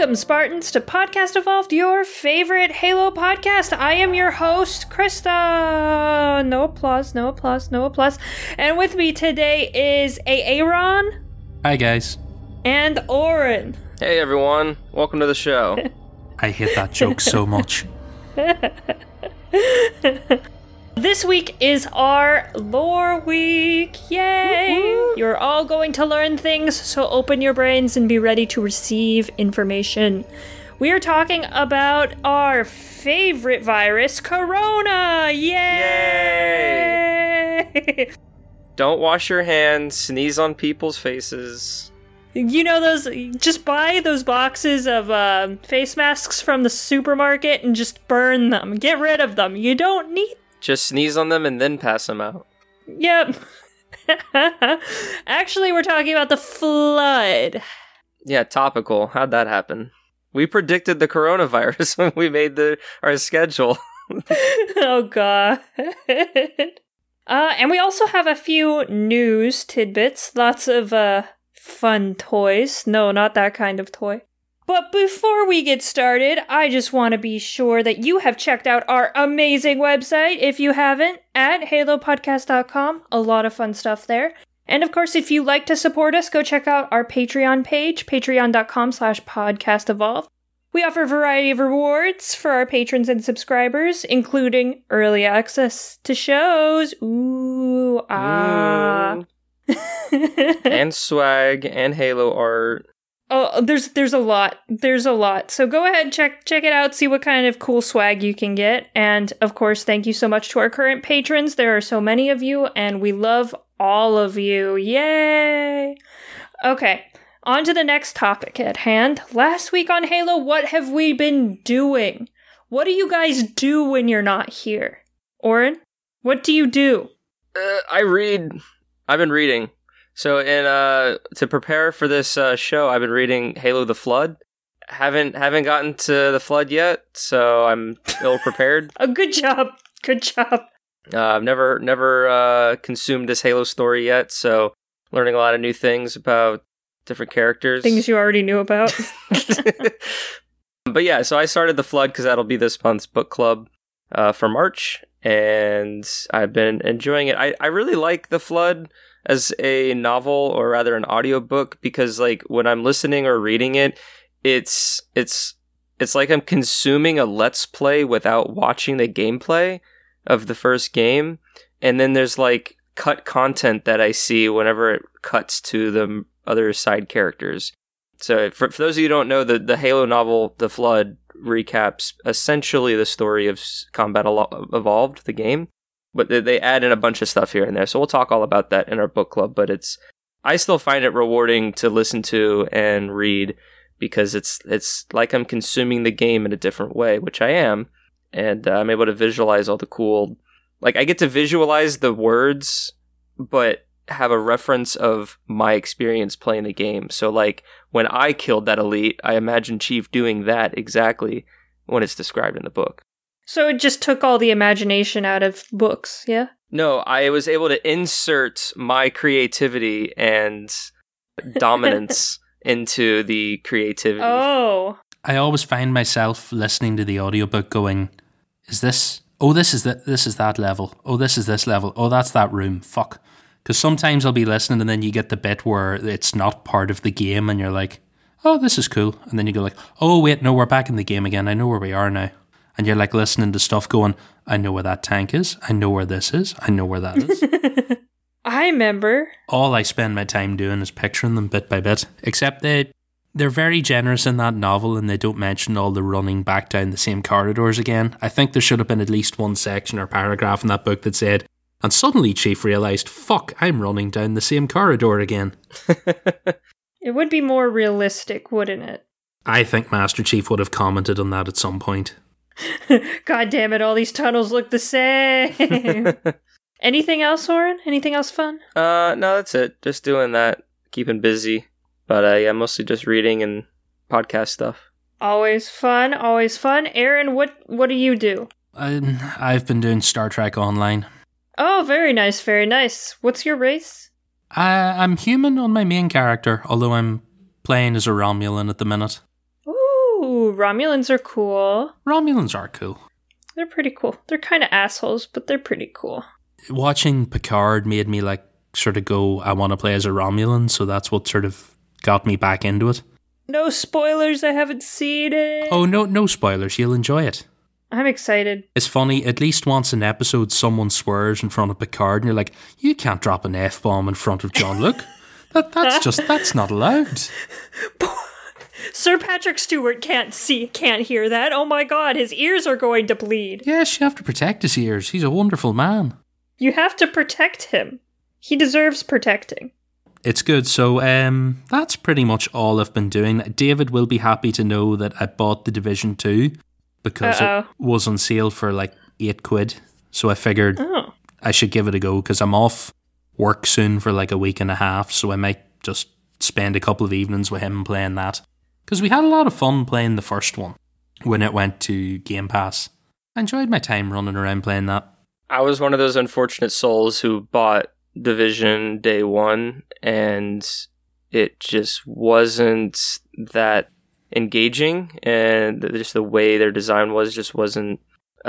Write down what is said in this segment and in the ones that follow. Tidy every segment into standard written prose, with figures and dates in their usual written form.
Welcome, Spartans, to Podcast Evolved, your favorite Halo podcast. I am your host, Krista. No applause, no applause, no applause. And with me today is Aaron. Hi, guys. And Oren. Hey, everyone. Welcome to the show. I hate that joke so much. This week is our lore week. Yay! Woo-hoo. You're all going to learn things, so open your brains and be ready to receive information. We are talking about our favorite virus, Corona. Yay! Don't wash your hands, sneeze on people's faces. You know those, just buy those boxes of face masks from the supermarket and just burn them. Get rid of them. You don't need Just sneeze on them and then pass them out. Yep. Actually, we're talking about the flood. Yeah, topical. How'd that happen? We predicted the coronavirus when we made our schedule. Oh, God. And we also have a few news tidbits. Lots of fun toys. No, not that kind of toy. But before we get started, I just want to be sure that you have checked out our amazing website, if you haven't, at halopodcast.com. A lot of fun stuff there. And of course, if you like to support us, go check out our Patreon page, patreon.com/podcastevolve. We offer a variety of rewards for our patrons and subscribers, including early access to shows. Ooh, ah. And swag, and Halo art. Oh, there's a lot. There's a lot. So go ahead, check it out, see what kind of cool swag you can get. And of course, thank you so much to our current patrons. There are so many of you, and we love all of you. Yay! Okay, on to the next topic at hand. Last week on Halo, what have we been doing? What do you guys do when you're not here? Oren, what do you do? I read. I've been reading. So, to prepare for this show, I've been reading Halo: The Flood. Haven't gotten to the Flood yet, so I'm ill prepared. Oh, good job, good job. I've never consumed this Halo story yet, so learning a lot of new things about different characters. Things you already knew about. But yeah, so I started The Flood because that'll be this month's book club for March, and I've been enjoying it. I really like The Flood as a novel, or rather an audiobook, because like when I'm listening or reading it, it's like I'm consuming a let's play without watching the gameplay of the first game. And then there's like cut content that I see whenever it cuts to the other side characters. So for those of you who don't know, the Halo novel The Flood recaps essentially the story of Combat Evolved, the game. But they add in a bunch of stuff here and there. So we'll talk all about that in our book club. But I still find it rewarding to listen to and read, because it's like I'm consuming the game in a different way, which I am. And I'm able to visualize all the cool... Like, I get to visualize the words, but have a reference of my experience playing the game. So, like, when I killed that elite, I imagine Chief doing that exactly when it's described in the book. So it just took all the imagination out of books, yeah? No, I was able to insert my creativity and dominance into the creativity. Oh. I always find myself listening to the audiobook going, is this... Oh, this is that level. Oh, this is this level. Oh, that's that room. Fuck. Because sometimes I'll be listening and then you get the bit where it's not part of the game and you're like, oh, this is cool. And then you go like, oh, wait, no, we're back in the game again. I know where we are now. And you're like listening to stuff going, I know where that tank is. I know where this is. I know where that is. I remember. All I spend my time doing is picturing them bit by bit. Except they're very generous in that novel, and they don't mention all the running back down the same corridors again. I think there should have been at least one section or paragraph in that book that said, and suddenly Chief realised, fuck, I'm running down the same corridor again. It would be more realistic, wouldn't it? I think Master Chief would have commented on that at some point. God damn it, all these tunnels look the same. Anything else, Oren? Anything else fun? No, that's it. Just doing that. Keeping busy. But yeah, mostly just reading and podcast stuff. Always fun, always fun. Aaron, what do you do? I've been doing Star Trek Online. Oh, very nice, very nice. What's your race? I'm human on my main character, although I'm playing as a Romulan at the minute. Ooh, Ooh, Romulans are cool. Romulans are cool. They're pretty cool. They're kind of assholes, but they're pretty cool. Watching Picard made me like sort of go, I want to play as a Romulan, so that's what sort of got me back into it. No spoilers, I haven't seen it. Oh, no spoilers, you'll enjoy it. I'm excited. It's funny, at least once an episode someone swears in front of Picard and you're like, you can't drop an F-bomb in front of John Luke. That's not allowed. Sir Patrick Stewart can't hear that. Oh my god, his ears are going to bleed. Yes, you have to protect his ears. He's a wonderful man. You have to protect him. He deserves protecting. It's good. So that's pretty much all I've been doing. David will be happy to know that I bought The Division 2 because it was on sale for like £8. So I figured I should give it a go because I'm off work soon for like a week and a half. So I might just spend a couple of evenings with him playing that. Because we had a lot of fun playing the first one when it went to Game Pass. I enjoyed my time running around playing that. I was one of those unfortunate souls who bought Division day one, and it just wasn't that engaging, and just the way their design was just wasn't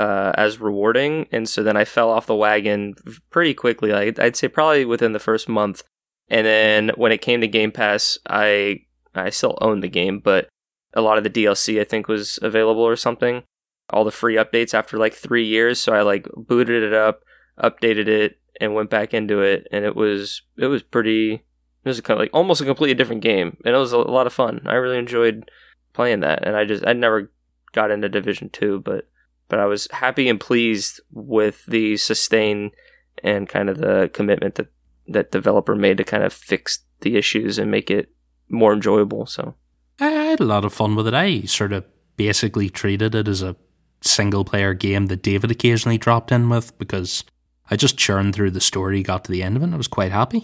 as rewarding. And so then I fell off the wagon pretty quickly. I'd say probably within the first month. And then when it came to Game Pass, I still owned the game, but a lot of the DLC I think was available or something. All the free updates after like 3 years. So I like booted it up, updated it, and went back into it. And it was kind of like almost a completely different game. And it was a lot of fun. I really enjoyed playing that. And I never got into Division 2, but I was happy and pleased with the sustain and kind of the commitment that developer made to kind of fix the issues and make it more enjoyable. So I had a lot of fun with it. I sort of basically treated it as a single player game that David occasionally dropped in with because I just churned through the story, got to the end of it, and I was quite happy.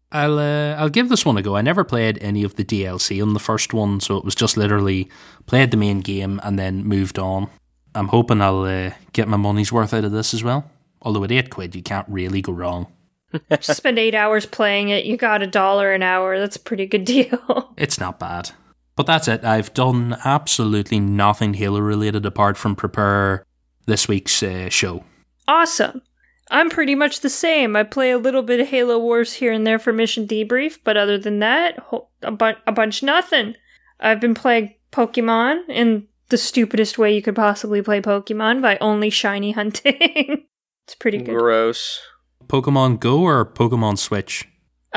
I'll give this one a go. I never played any of the DLC on the first one, so it was just literally played the main game and then moved on. I'm hoping I'll get my money's worth out of this as well. Although at £8, you can't really go wrong. Just spend 8 hours playing it, you got $1 an hour. That's a pretty good deal. It's not bad. But that's it. I've done absolutely nothing Halo related apart from prepare this week's show. Awesome. I'm pretty much the same. I play a little bit of Halo Wars here and there for Mission Debrief, but other than that, a bunch nothing. I've been playing Pokemon in the stupidest way you could possibly play Pokemon by only shiny hunting. It's pretty good. Gross. Pokemon Go or Pokemon Switch?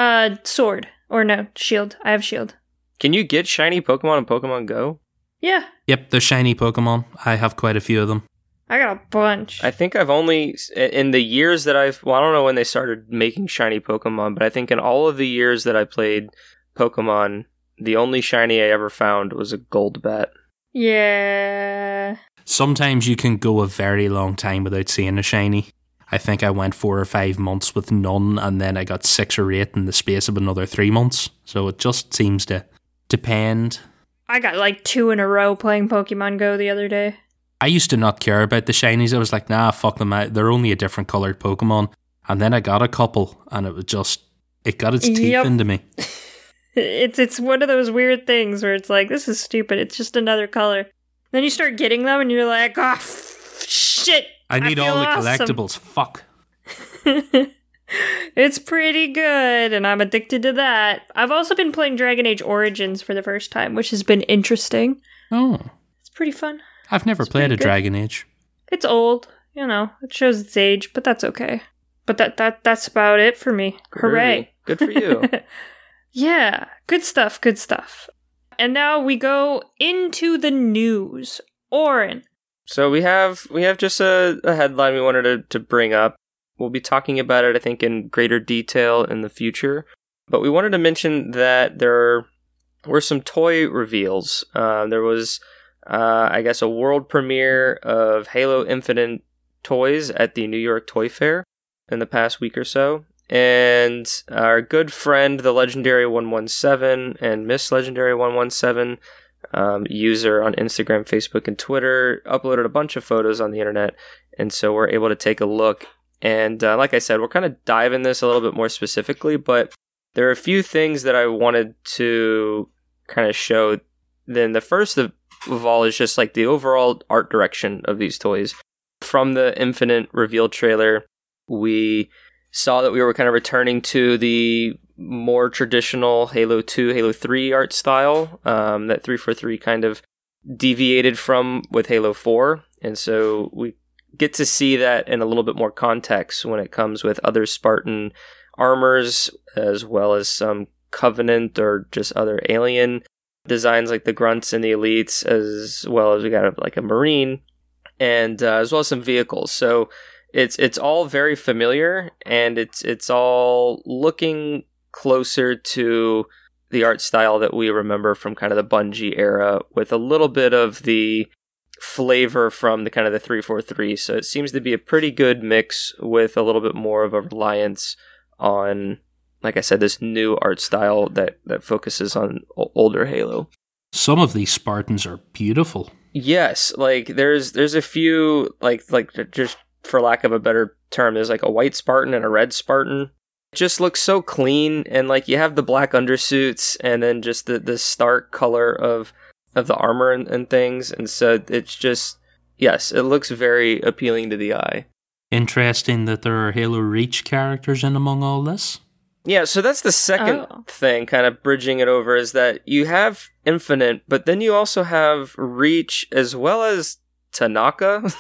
Sword. Or no, Shield. I have Shield. Can you get shiny Pokemon in Pokemon Go? Yeah. Yep, they're shiny Pokemon. I have quite a few of them. I got a bunch. I think I've only, in the years that I don't know when they started making shiny Pokemon, but I think in all of the years that I played Pokemon, the only shiny I ever found was a Golbat. Yeah. Sometimes you can go a very long time without seeing a shiny. I think I went 4 or 5 months with none, and then I got 6 or 8 in the space of another 3 months. So it just seems to depend. I got like 2 in a row playing Pokemon Go the other day. I used to not care about the shinies. I was like, nah, fuck them out. They're only a different coloured Pokemon. And then I got a couple, and it got its teeth into me. It's one of those weird things where it's like, this is stupid. It's just another color. Then you start getting them, and you're like, oh, shit. I need all the awesome. collectibles. Fuck. It's pretty good, and I'm addicted to that. I've also been playing Dragon Age Origins for the first time, which has been interesting. Oh. It's pretty fun. I've never played a Dragon Age. It's old, it shows its age, but that's okay. But that's about it for me. Hooray. Good for you. Yeah, good stuff. And now we go into the news. Oren. So we have just a headline we wanted to bring up. We'll be talking about it, I think, in greater detail in the future. But we wanted to mention that there were some toy reveals. There was, I guess, a world premiere of Halo Infinite toys at the New York Toy Fair in the past week or so. And our good friend, the Legendary 117 and Miss Legendary 117, user on Instagram, Facebook, and Twitter, uploaded a bunch of photos on the internet. And so we're able to take a look. And like I said, we're kind of diving this a little bit more specifically, but there are a few things that I wanted to kind of show. Then the first of of all is just like the overall art direction of these toys. From the Infinite reveal trailer, we saw that we were kind of returning to the more traditional Halo 2, Halo 3 art style that 343 kind of deviated from with Halo 4. And so we get to see that in a little bit more context when it comes with other Spartan armors, as well as some Covenant or just other alien designs like the Grunts and the Elites, as well as we got like a Marine, and as well as some vehicles. So it's all very familiar, and it's all looking closer to the art style that we remember from kind of the Bungie era, with a little bit of the flavor from the kind of the 343. So it seems to be a pretty good mix with a little bit more of a reliance on, like I said, this new art style that focuses on older Halo. Some of these Spartans are beautiful. Yes, like there's a few, like just for lack of a better term, there's like a white Spartan and a red Spartan. It just looks so clean, and like you have the black undersuits and then just the stark color of the armor and things, and so it's just, yes, it looks very appealing to the eye. Interesting that there are Halo Reach characters in among all this. Yeah, so that's the second thing, kind of bridging it over, is that you have Infinite, but then you also have Reach, as well as Tanaka,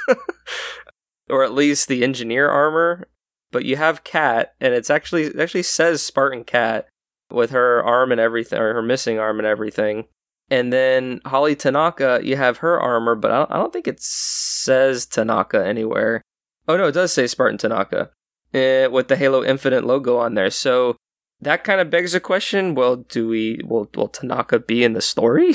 or at least the engineer armor. But you have Kat, and it actually says Spartan Kat with her arm and everything, or her missing arm and everything. And then Holly Tanaka, you have her armor, but I don't think it says Tanaka anywhere. Oh no, it does say Spartan Tanaka, with the Halo Infinite logo on there. So that kind of begs a question: well, will Tanaka be in the story?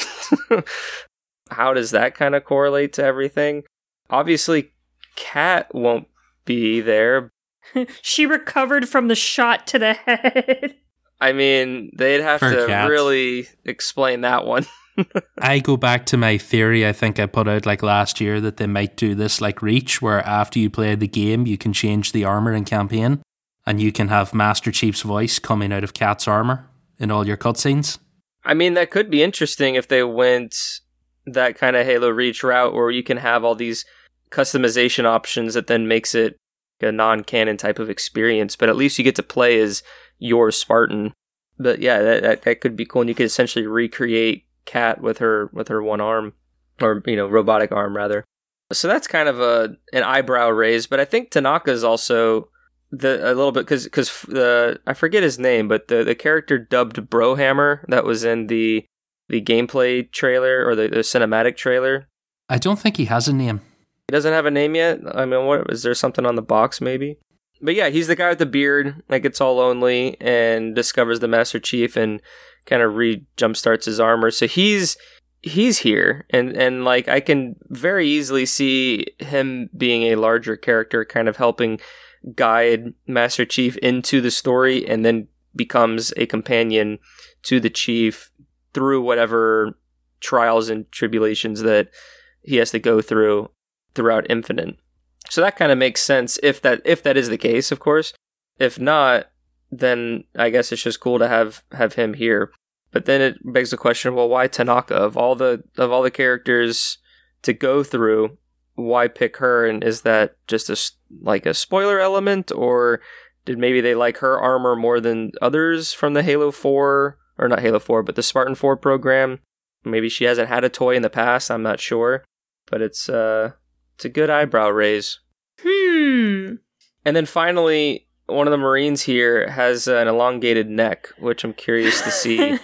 How does that kind of correlate to everything? Obviously, Kat won't be there. She recovered from the shot to the head. I mean, they'd have to really explain that one. I go back to my theory I think I put out like last year, that they might do this like Reach, where after you play the game you can change the armor in campaign, and you can have Master Chief's voice coming out of Kat's armor in all your cutscenes. I mean, that could be interesting if they went that kind of Halo Reach route, where you can have all these customization options that then makes it a non-canon type of experience, but at least you get to play as your Spartan. But yeah, that could be cool, and you could essentially recreate Kat with her one arm, or robotic arm rather. So that's kind of an eyebrow raise. But I think Tanaka is also a little bit, because I forget his name, but the character dubbed Brohammer that was in the gameplay trailer, or the cinematic trailer. I don't think he has a name. He doesn't have a name yet? I mean, what is there something on the box maybe? But yeah, he's the guy with the beard, like it's all lonely, and discovers the Master Chief and kind of jumpstarts his armor. So he's here, and like I can very easily see him being a larger character, kind of helping guide Master Chief into the story, and then becomes a companion to the Chief through whatever trials and tribulations that he has to go through throughout Infinite. So that kind of makes sense if that is the case, of course. If not, then I guess it's just cool to have him here. But then it begs the question: well, why Tanaka? Of all the characters to go through, why pick her? And is that just a spoiler element, or did maybe they like her armor more than others from the Halo 4, or not Halo 4, but the Spartan 4 program? Maybe she hasn't had a toy in the past. I'm not sure, but it's a good eyebrow raise. And then finally, one of the Marines here has an elongated neck, which I'm curious to see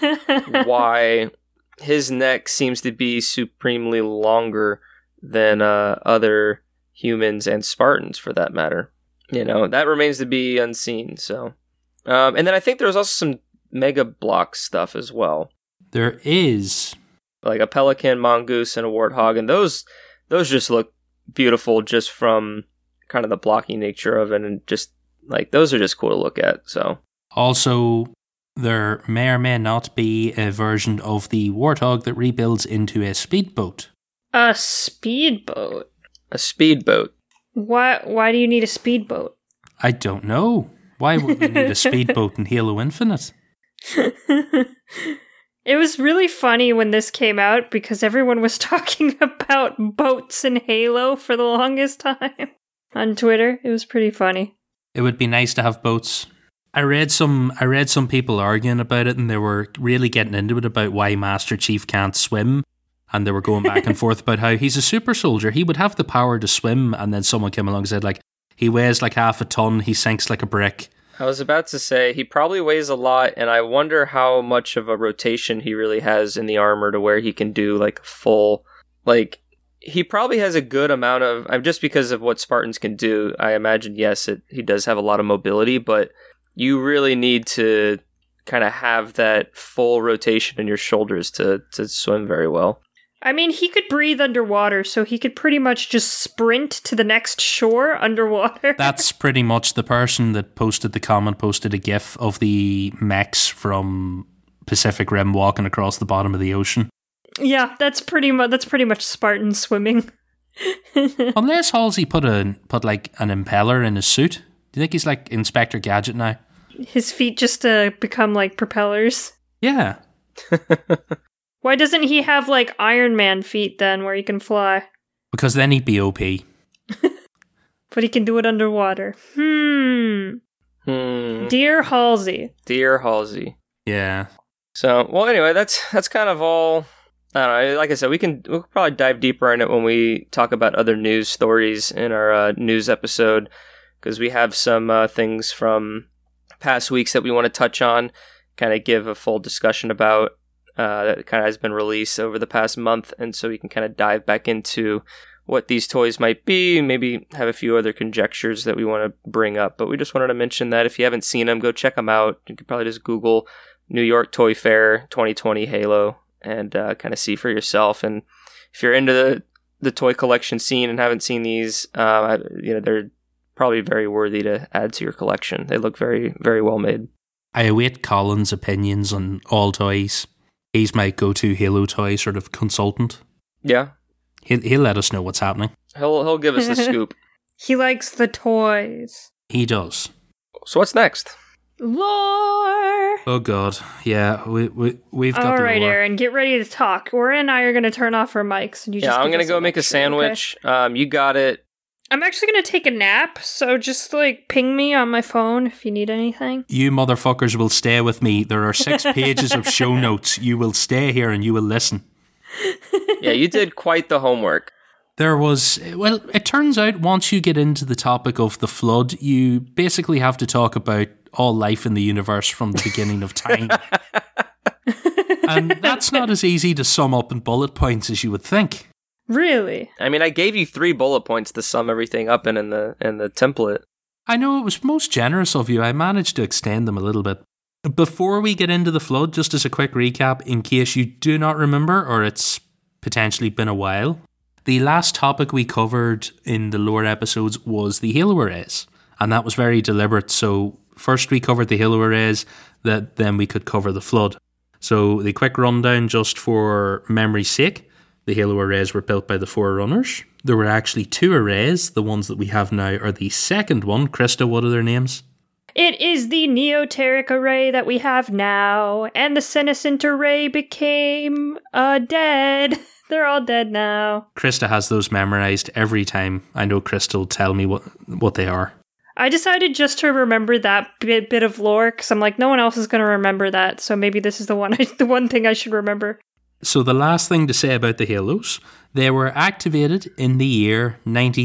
why his neck seems to be supremely longer than other humans and Spartans, for that matter. That remains to be unseen. So, and then I think there's also some Mega Block stuff as well. There is, like a pelican, mongoose, and a warthog, and those just look beautiful just from kind of the blocky nature of it, and just like those are just cool to look at. So also, there may or may not be a version of the warthog that rebuilds into a speedboat. A speedboat? A speedboat. Why do you need a speedboat? I don't know. Why would we need a speedboat in Halo Infinite? It was really funny when this came out because everyone was talking about boats in Halo for the longest time on Twitter. It was pretty funny. It would be nice to have boats. I read some people arguing about it, and they were really getting into it about why Master Chief can't swim. And they were going back and forth about how he's a super soldier. He would have the power to swim. And then someone came along and said, like, he weighs like half a ton. He sinks like a brick. I was about to say, he probably weighs a lot, and I wonder how much of a rotation he really has in the armor to where he can do, like, full, like, he probably has a good amount of, just because of what Spartans can do, I imagine, yes, he does have a lot of mobility, but you really need to kind of have that full rotation in your shoulders to swim very well. I mean, he could breathe underwater, so he could pretty much just sprint to the next shore underwater. That's pretty much the person that posted the comment, posted a gif of the mechs from Pacific Rim walking across the bottom of the ocean. Yeah, that's pretty much Spartan swimming. Unless Halsey put like an impeller in his suit. Do you think he's like Inspector Gadget now? His feet just become like propellers. Yeah. Why doesn't he have, like, Iron Man feet, then, where he can fly? Because then he'd be OP. But he can do it underwater. Dear Halsey. Dear Halsey. Yeah. So, well, anyway, that's kind of all. I don't know. Like I said, we'll probably dive deeper in it when we talk about other news stories in our news episode, because we have some things from past weeks that we want to touch on, kind of give a full discussion about. That kind of has been released over the past month, and so we can kind of dive back into what these toys might be, maybe have a few other conjectures that we want to bring up. But we just wanted to mention that if you haven't seen them, go check them out. You could probably just Google New York Toy Fair 2020 Halo and kind of see for yourself. And if you're into the toy collection scene and haven't seen these, they're probably very worthy to add to your collection. They look very, very well made. I await Colin's opinions on all toys. He's my go-to Halo toy sort of consultant. Yeah. He'll let us know what's happening. He'll give us the scoop. He likes the toys. He does. So what's next? Lore! Oh God, yeah, we've got all right, lore. Aaron, get ready to talk. Ora and I are going to turn off our mics. And I'm going to go make a sandwich. Okay? You got it. I'm actually going to take a nap, so just, like, ping me on my phone if you need anything. You motherfuckers will stay with me. There are 6 pages of show notes. You will stay here and you will listen. Yeah, you did quite the homework. There was, well, it turns out once you get into the topic of the flood, you basically have to talk about all life in the universe from the beginning of time. And that's not as easy to sum up in bullet points as you would think. Really? I mean, I gave you 3 bullet points to sum everything up in the template. I know it was most generous of you. I managed to extend them a little bit. Before we get into the flood, just as a quick recap, in case you do not remember, or it's potentially been a while, the last topic we covered in the lore episodes was the Halo arrays, and that was very deliberate. So first we covered the Halo arrays, then we could cover the flood. So the quick rundown, just for memory's sake. The Halo arrays were built by the Forerunners. There were actually 2 arrays. The ones that we have now are the second one. Krista, what are their names? It is the Neoteric array that we have now, and the Senescent array became dead. They're all dead now. Krista has those memorized every time. I know Krista will tell me what they are. I decided just to remember that bit of lore, because I'm like, no one else is going to remember that, so maybe this is the one thing I should remember. So the last thing to say about the Halos, they were activated in the year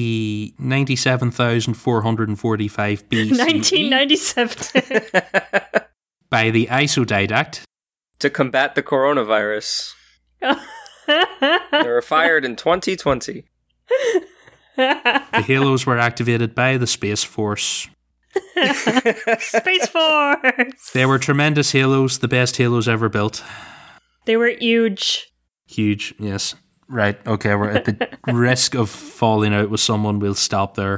97,445 BCE. 1997. By the Isodidact. To combat the coronavirus. They were fired in 2020. The Halos were activated by the Space Force. Space Force! They were tremendous Halos, the best Halos ever built. They were huge. Huge, yes. Right, okay, we're at the risk of falling out with someone. We'll stop there.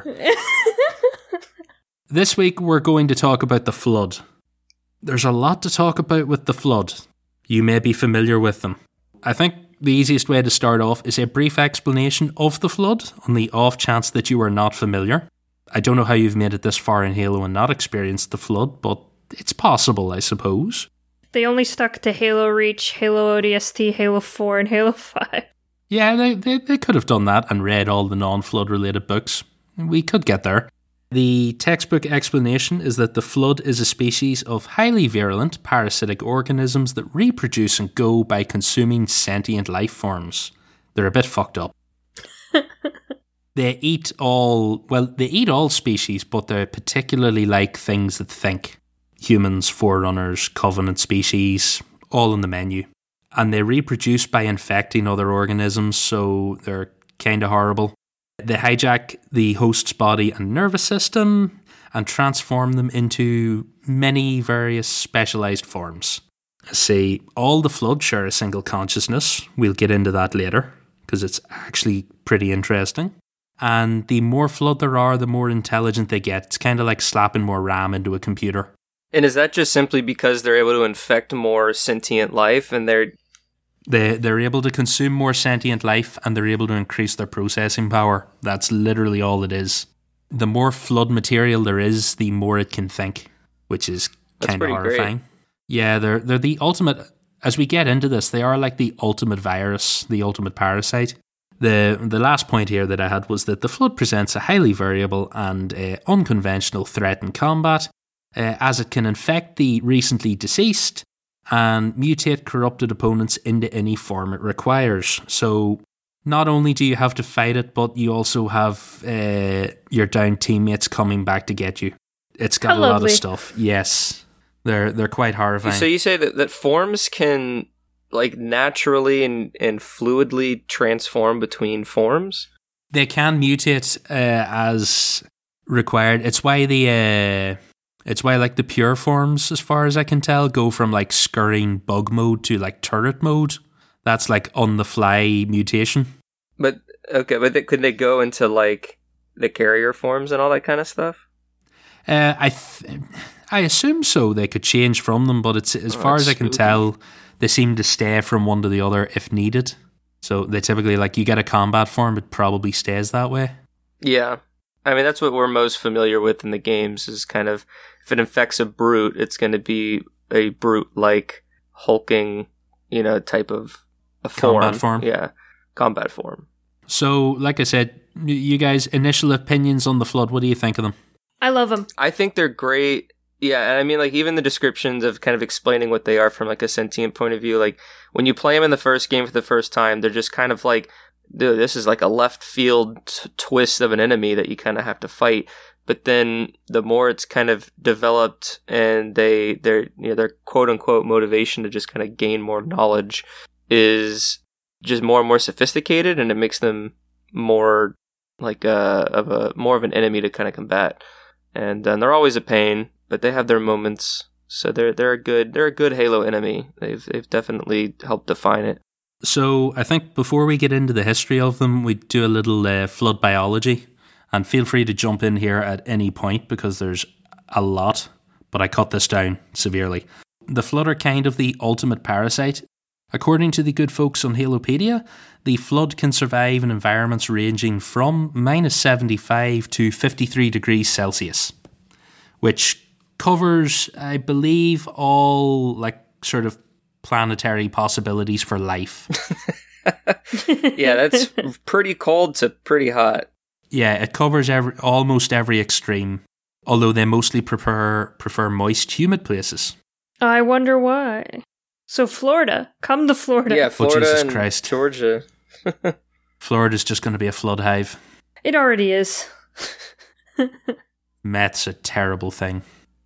This week we're going to talk about the flood. There's a lot to talk about with the flood. You may be familiar with them. I think the easiest way to start off is a brief explanation of the flood, on the off chance that you are not familiar. I don't know how you've made it this far in Halo and not experienced the flood, but it's possible, I suppose. They only stuck to Halo Reach, Halo ODST, Halo 4, and Halo 5. Yeah, they could have done that and read all the non-Flood related books. We could get there. The textbook explanation is that the Flood is a species of highly virulent parasitic organisms that reproduce and go by consuming sentient life forms. They're a bit fucked up. They eat all species, but they particularly like things that think. Humans, Forerunners, Covenant species, all in the menu. And they reproduce by infecting other organisms, so they're kind of horrible. They hijack the host's body and nervous system and transform them into many various specialised forms. See, all the Flood share a single consciousness. We'll get into that later, because it's actually pretty interesting. And the more Flood there are, the more intelligent they get. It's kind of like slapping more RAM into a computer. And is that just simply because they're able to infect more sentient life and They're able to consume more sentient life and they're able to increase their processing power. That's literally all it is. The more Flood material there is, the more it can think, which is kind of horrifying. Great. Yeah, they're the ultimate. As we get into this, they are like the ultimate virus, the ultimate parasite. The last point here that I had was that the Flood presents a highly variable and unconventional threat in combat, as it can infect the recently deceased and mutate corrupted opponents into any form it requires. So not only do you have to fight it, but you also have your downed teammates coming back to get you. It's got a lot of stuff. Yes, they're quite horrifying. So you say that forms can like naturally and fluidly transform between forms? They can mutate as required. It's why like the pure forms, as far as I can tell, go from like scurrying bug mode to like turret mode. That's like on the fly mutation. But could they go into like the carrier forms and all that kind of stuff? I assume so. They could change from them, but it's as far as I can tell, they seem to stay from one to the other if needed. So they typically, like, you get a combat form, it probably stays that way. Yeah. I mean, that's what we're most familiar with in the games, is kind of, if it infects a brute, it's going to be a brute-like hulking, type of a form. Combat form. Yeah, combat form. So, like I said, you guys, initial opinions on the Flood, what do you think of them? I love them. I think they're great. Yeah, and I mean, like, even the descriptions of kind of explaining what they are from, like, a sentient point of view, like, when you play them in the first game for the first time, they're just kind of like, dude, this is like a left field twist of an enemy that you kind of have to fight. But then the more it's kind of developed and their quote unquote motivation to just kind of gain more knowledge is just more and more sophisticated, and it makes them more like more of an enemy to kind of combat. And they're always a pain, but they have their moments. So they're a good Halo enemy. They've definitely helped define it. So I think before we get into the history of them, we do a little Flood biology, and feel free to jump in here at any point because there's a lot, but I cut this down severely. The Flood are kind of the ultimate parasite. According to the good folks on Halopedia, the Flood can survive in environments ranging from -75 to 53 degrees Celsius, which covers, I believe, all like sort of planetary possibilities for life. Yeah, that's pretty cold to pretty hot. Yeah, it covers almost every extreme, although they mostly prefer moist, humid places. I wonder why. So Florida, come to Florida. Yeah, Florida Jesus and Christ. Georgia. Florida's just going to be a flood hive. It already is. Meth's a terrible thing.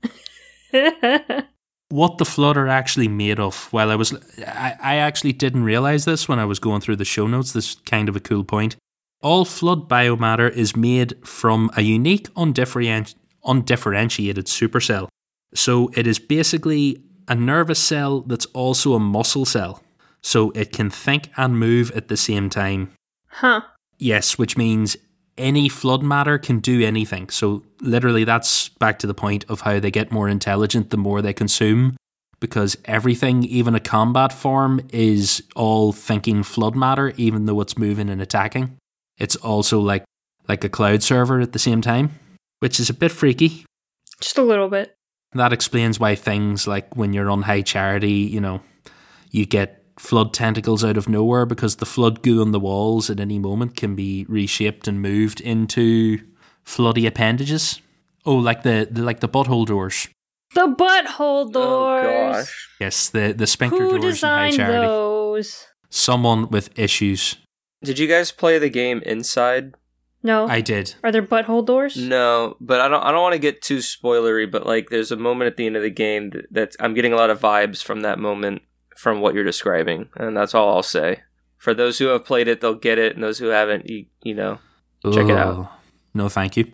What the Flood are actually made of? Well, I actually didn't realize this when I was going through the show notes. This is kind of a cool point. All Flood biomatter is made from a unique, undifferentiated supercell. So it is basically a nervous cell that's also a muscle cell. So it can think and move at the same time. Huh. Yes, which means any Flood matter can do anything. So literally that's back to the point of how they get more intelligent the more they consume, because everything, even a combat form, is all thinking Flood matter, even though it's moving and attacking. It's also like a cloud server at the same time, which is a bit freaky. Just a little bit. That explains why things like when you're on High Charity, you know, you get flood tentacles out of nowhere, because the flood goo on the walls at any moment can be reshaped and moved into floody appendages. Oh, like the butthole doors. The butthole doors. Oh gosh. Yes, the sphincter Who doors in High designed Charity. those? Someone with issues. Did you guys play the game Inside? No. I did. Are there butthole doors? No, but I don't want to get too spoilery, but like there's a moment at the end of the game that I'm getting a lot of vibes from that moment from what you're describing, and that's all I'll say. For those who have played it, they'll get it, and those who haven't, you know, check it out. No, thank you.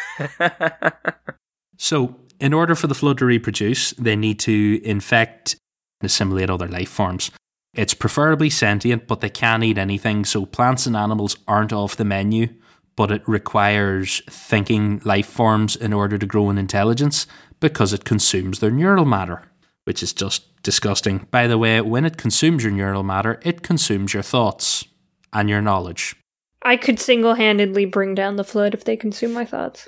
So, in order for the flood to reproduce, they need to infect and assimilate other life forms. It's preferably sentient, but they can eat anything, so plants and animals aren't off the menu, but it requires thinking life forms in order to grow in intelligence, because it consumes their neural matter, which is just disgusting. By the way, when it consumes your neural matter, it consumes your thoughts and your knowledge. I could single-handedly bring down the flood if they consume my thoughts.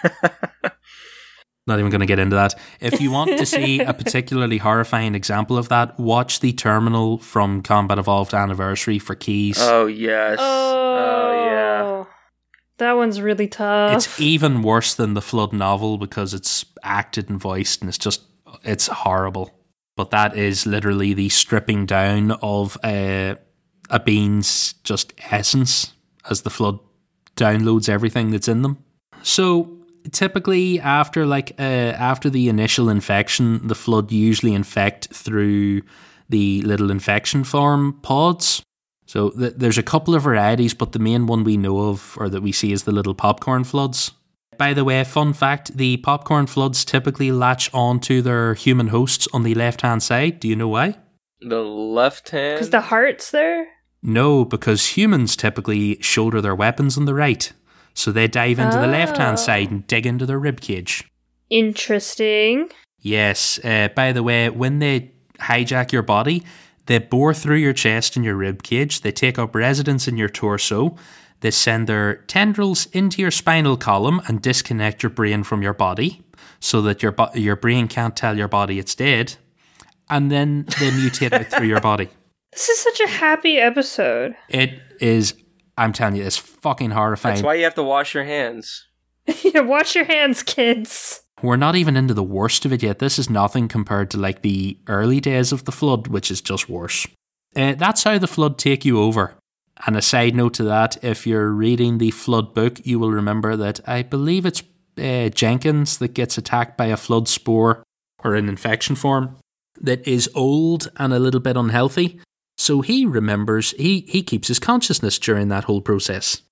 Not even going to get into that. If you want to see a particularly horrifying example of that, watch the terminal from Combat Evolved Anniversary for keys. Oh, yes. Oh, yeah. That one's really tough. It's even worse than the Flood novel because it's acted and voiced, and it's horrible. But that is literally the stripping down of a bean's just essence as the Flood downloads everything that's in them. So typically after the initial infection, the Flood usually infect through the little infection form pods. So there's a couple of varieties, but the main one we know of, or that we see, is the little popcorn floods. By the way, fun fact, the popcorn floods typically latch onto their human hosts on the left-hand side. Do you know why? The left hand? Because the heart's there? No, because humans typically shoulder their weapons on the right. So they dive into the left-hand side and dig into their ribcage. Interesting. Yes. By the way, when they hijack your body, they bore through your chest and your ribcage. They take up residence in your torso. They send their tendrils into your spinal column and disconnect your brain from your body so that your brain can't tell your body it's dead. And then they mutate out through your body. This is such a happy episode. It is, I'm telling you, it's fucking horrifying. That's why you have to wash your hands. Yeah, wash your hands, kids. We're not even into the worst of it yet. This is nothing compared to like the early days of the Flood, which is just worse. That's how the Flood take you over. And a side note to that, if you're reading the Flood book, you will remember that I believe it's Jenkins that gets attacked by a Flood spore or an infection form that is old and a little bit unhealthy. So he remembers, he keeps his consciousness during that whole process.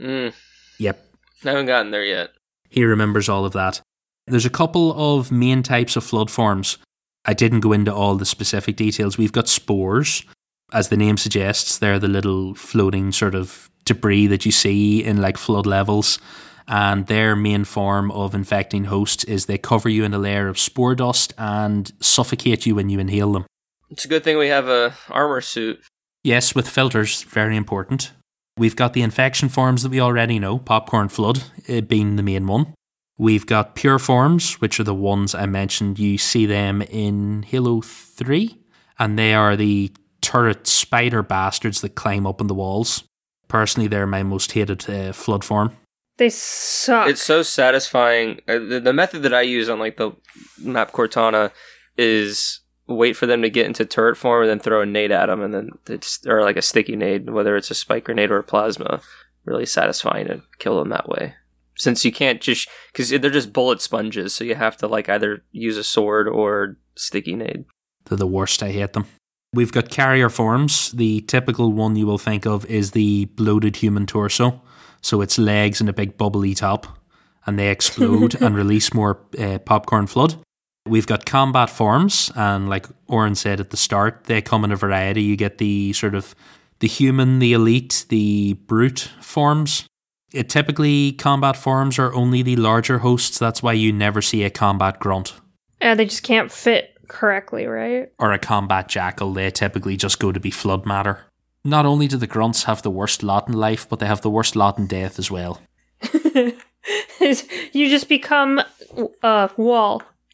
Yep. I haven't gotten there yet. He remembers all of that. There's a couple of main types of flood forms. I didn't go into all the specific details. We've got spores. As the name suggests, they're the little floating sort of debris that you see in like flood levels. And their main form of infecting hosts is they cover you in a layer of spore dust and suffocate you when you inhale them. It's a good thing we have a armor suit. Yes, with filters, very important. We've got the infection forms that we already know, popcorn flood being the main one. We've got pure forms, which are the ones I mentioned. You see them in Halo 3, and they are the turret spider bastards that climb up on the walls. Personally, they're my most hated flood form. They suck. It's so satisfying. The method that I use on like the map Cortana is wait for them to get into turret form and then throw a nade at them, and then or like a sticky nade, whether it's a spike grenade or a plasma. Really satisfying to kill them that way. Since you can't just, because they're just bullet sponges, so you have to like either use a sword or sticky nade. They're the worst. I hate them. We've got carrier forms. The typical one you will think of is the bloated human torso. So it's legs and a big bubbly top, and they explode and release more popcorn flood. We've got combat forms, and like Oren said at the start, they come in a variety. You get the sort of the human, the elite, the brute forms. Typically, combat forms are only the larger hosts. That's why you never see a combat grunt. They just can't fit correctly, right? Or a combat jackal. They typically just go to be flood matter. Not only do the grunts have the worst lot in life, but they have the worst lot in death as well. You just become wall.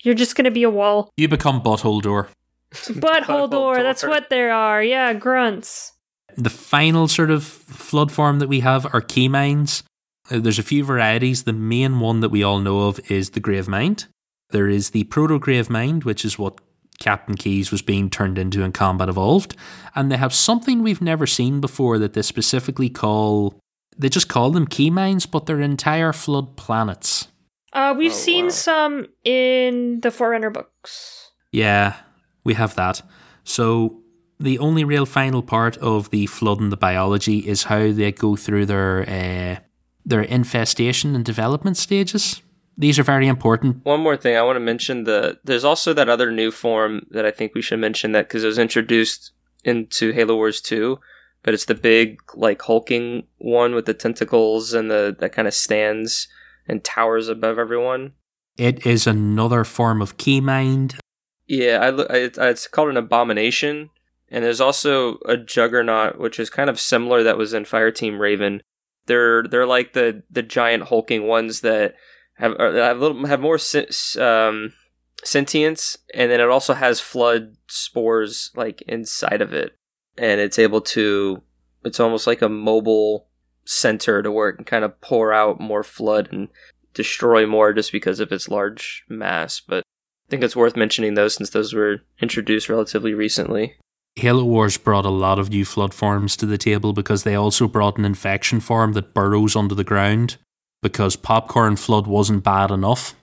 You're just going to be a wall. You become Butthole Door. Butthole door, that's what there are. Yeah, grunts. The final sort of flood form that we have are key mines. There's a few varieties. The main one that we all know of is the Gravemind. There is the Proto-Gravemind, which is what Captain Keyes was being turned into in Combat Evolved. And they have something we've never seen before that they specifically call... They just call them key mines, but they're entire flood planets. We've seen some in the Forerunner books. Yeah, we have that. So the only real final part of the flood and the biology is how they go through their infestation and development stages. These are very important. One more thing I want to mention, there's also that other new form that I think we should mention, that because it was introduced into Halo Wars 2, but it's the big like hulking one with the tentacles and that kind of stands and towers above everyone. It is another form of keymind. Yeah, it's called an abomination, and there's also a juggernaut, which is kind of similar, that was in Fireteam Raven. They're like the giant hulking ones that have more sentience, and then it also has flood spores like inside of it, and it's almost like a mobile center to where it can kind of pour out more flood and destroy more just because of its large mass. But I think it's worth mentioning those since those were introduced relatively recently. Halo Wars brought a lot of new flood forms to the table because they also brought an infection form that burrows under the ground because Popcorn Flood wasn't bad enough.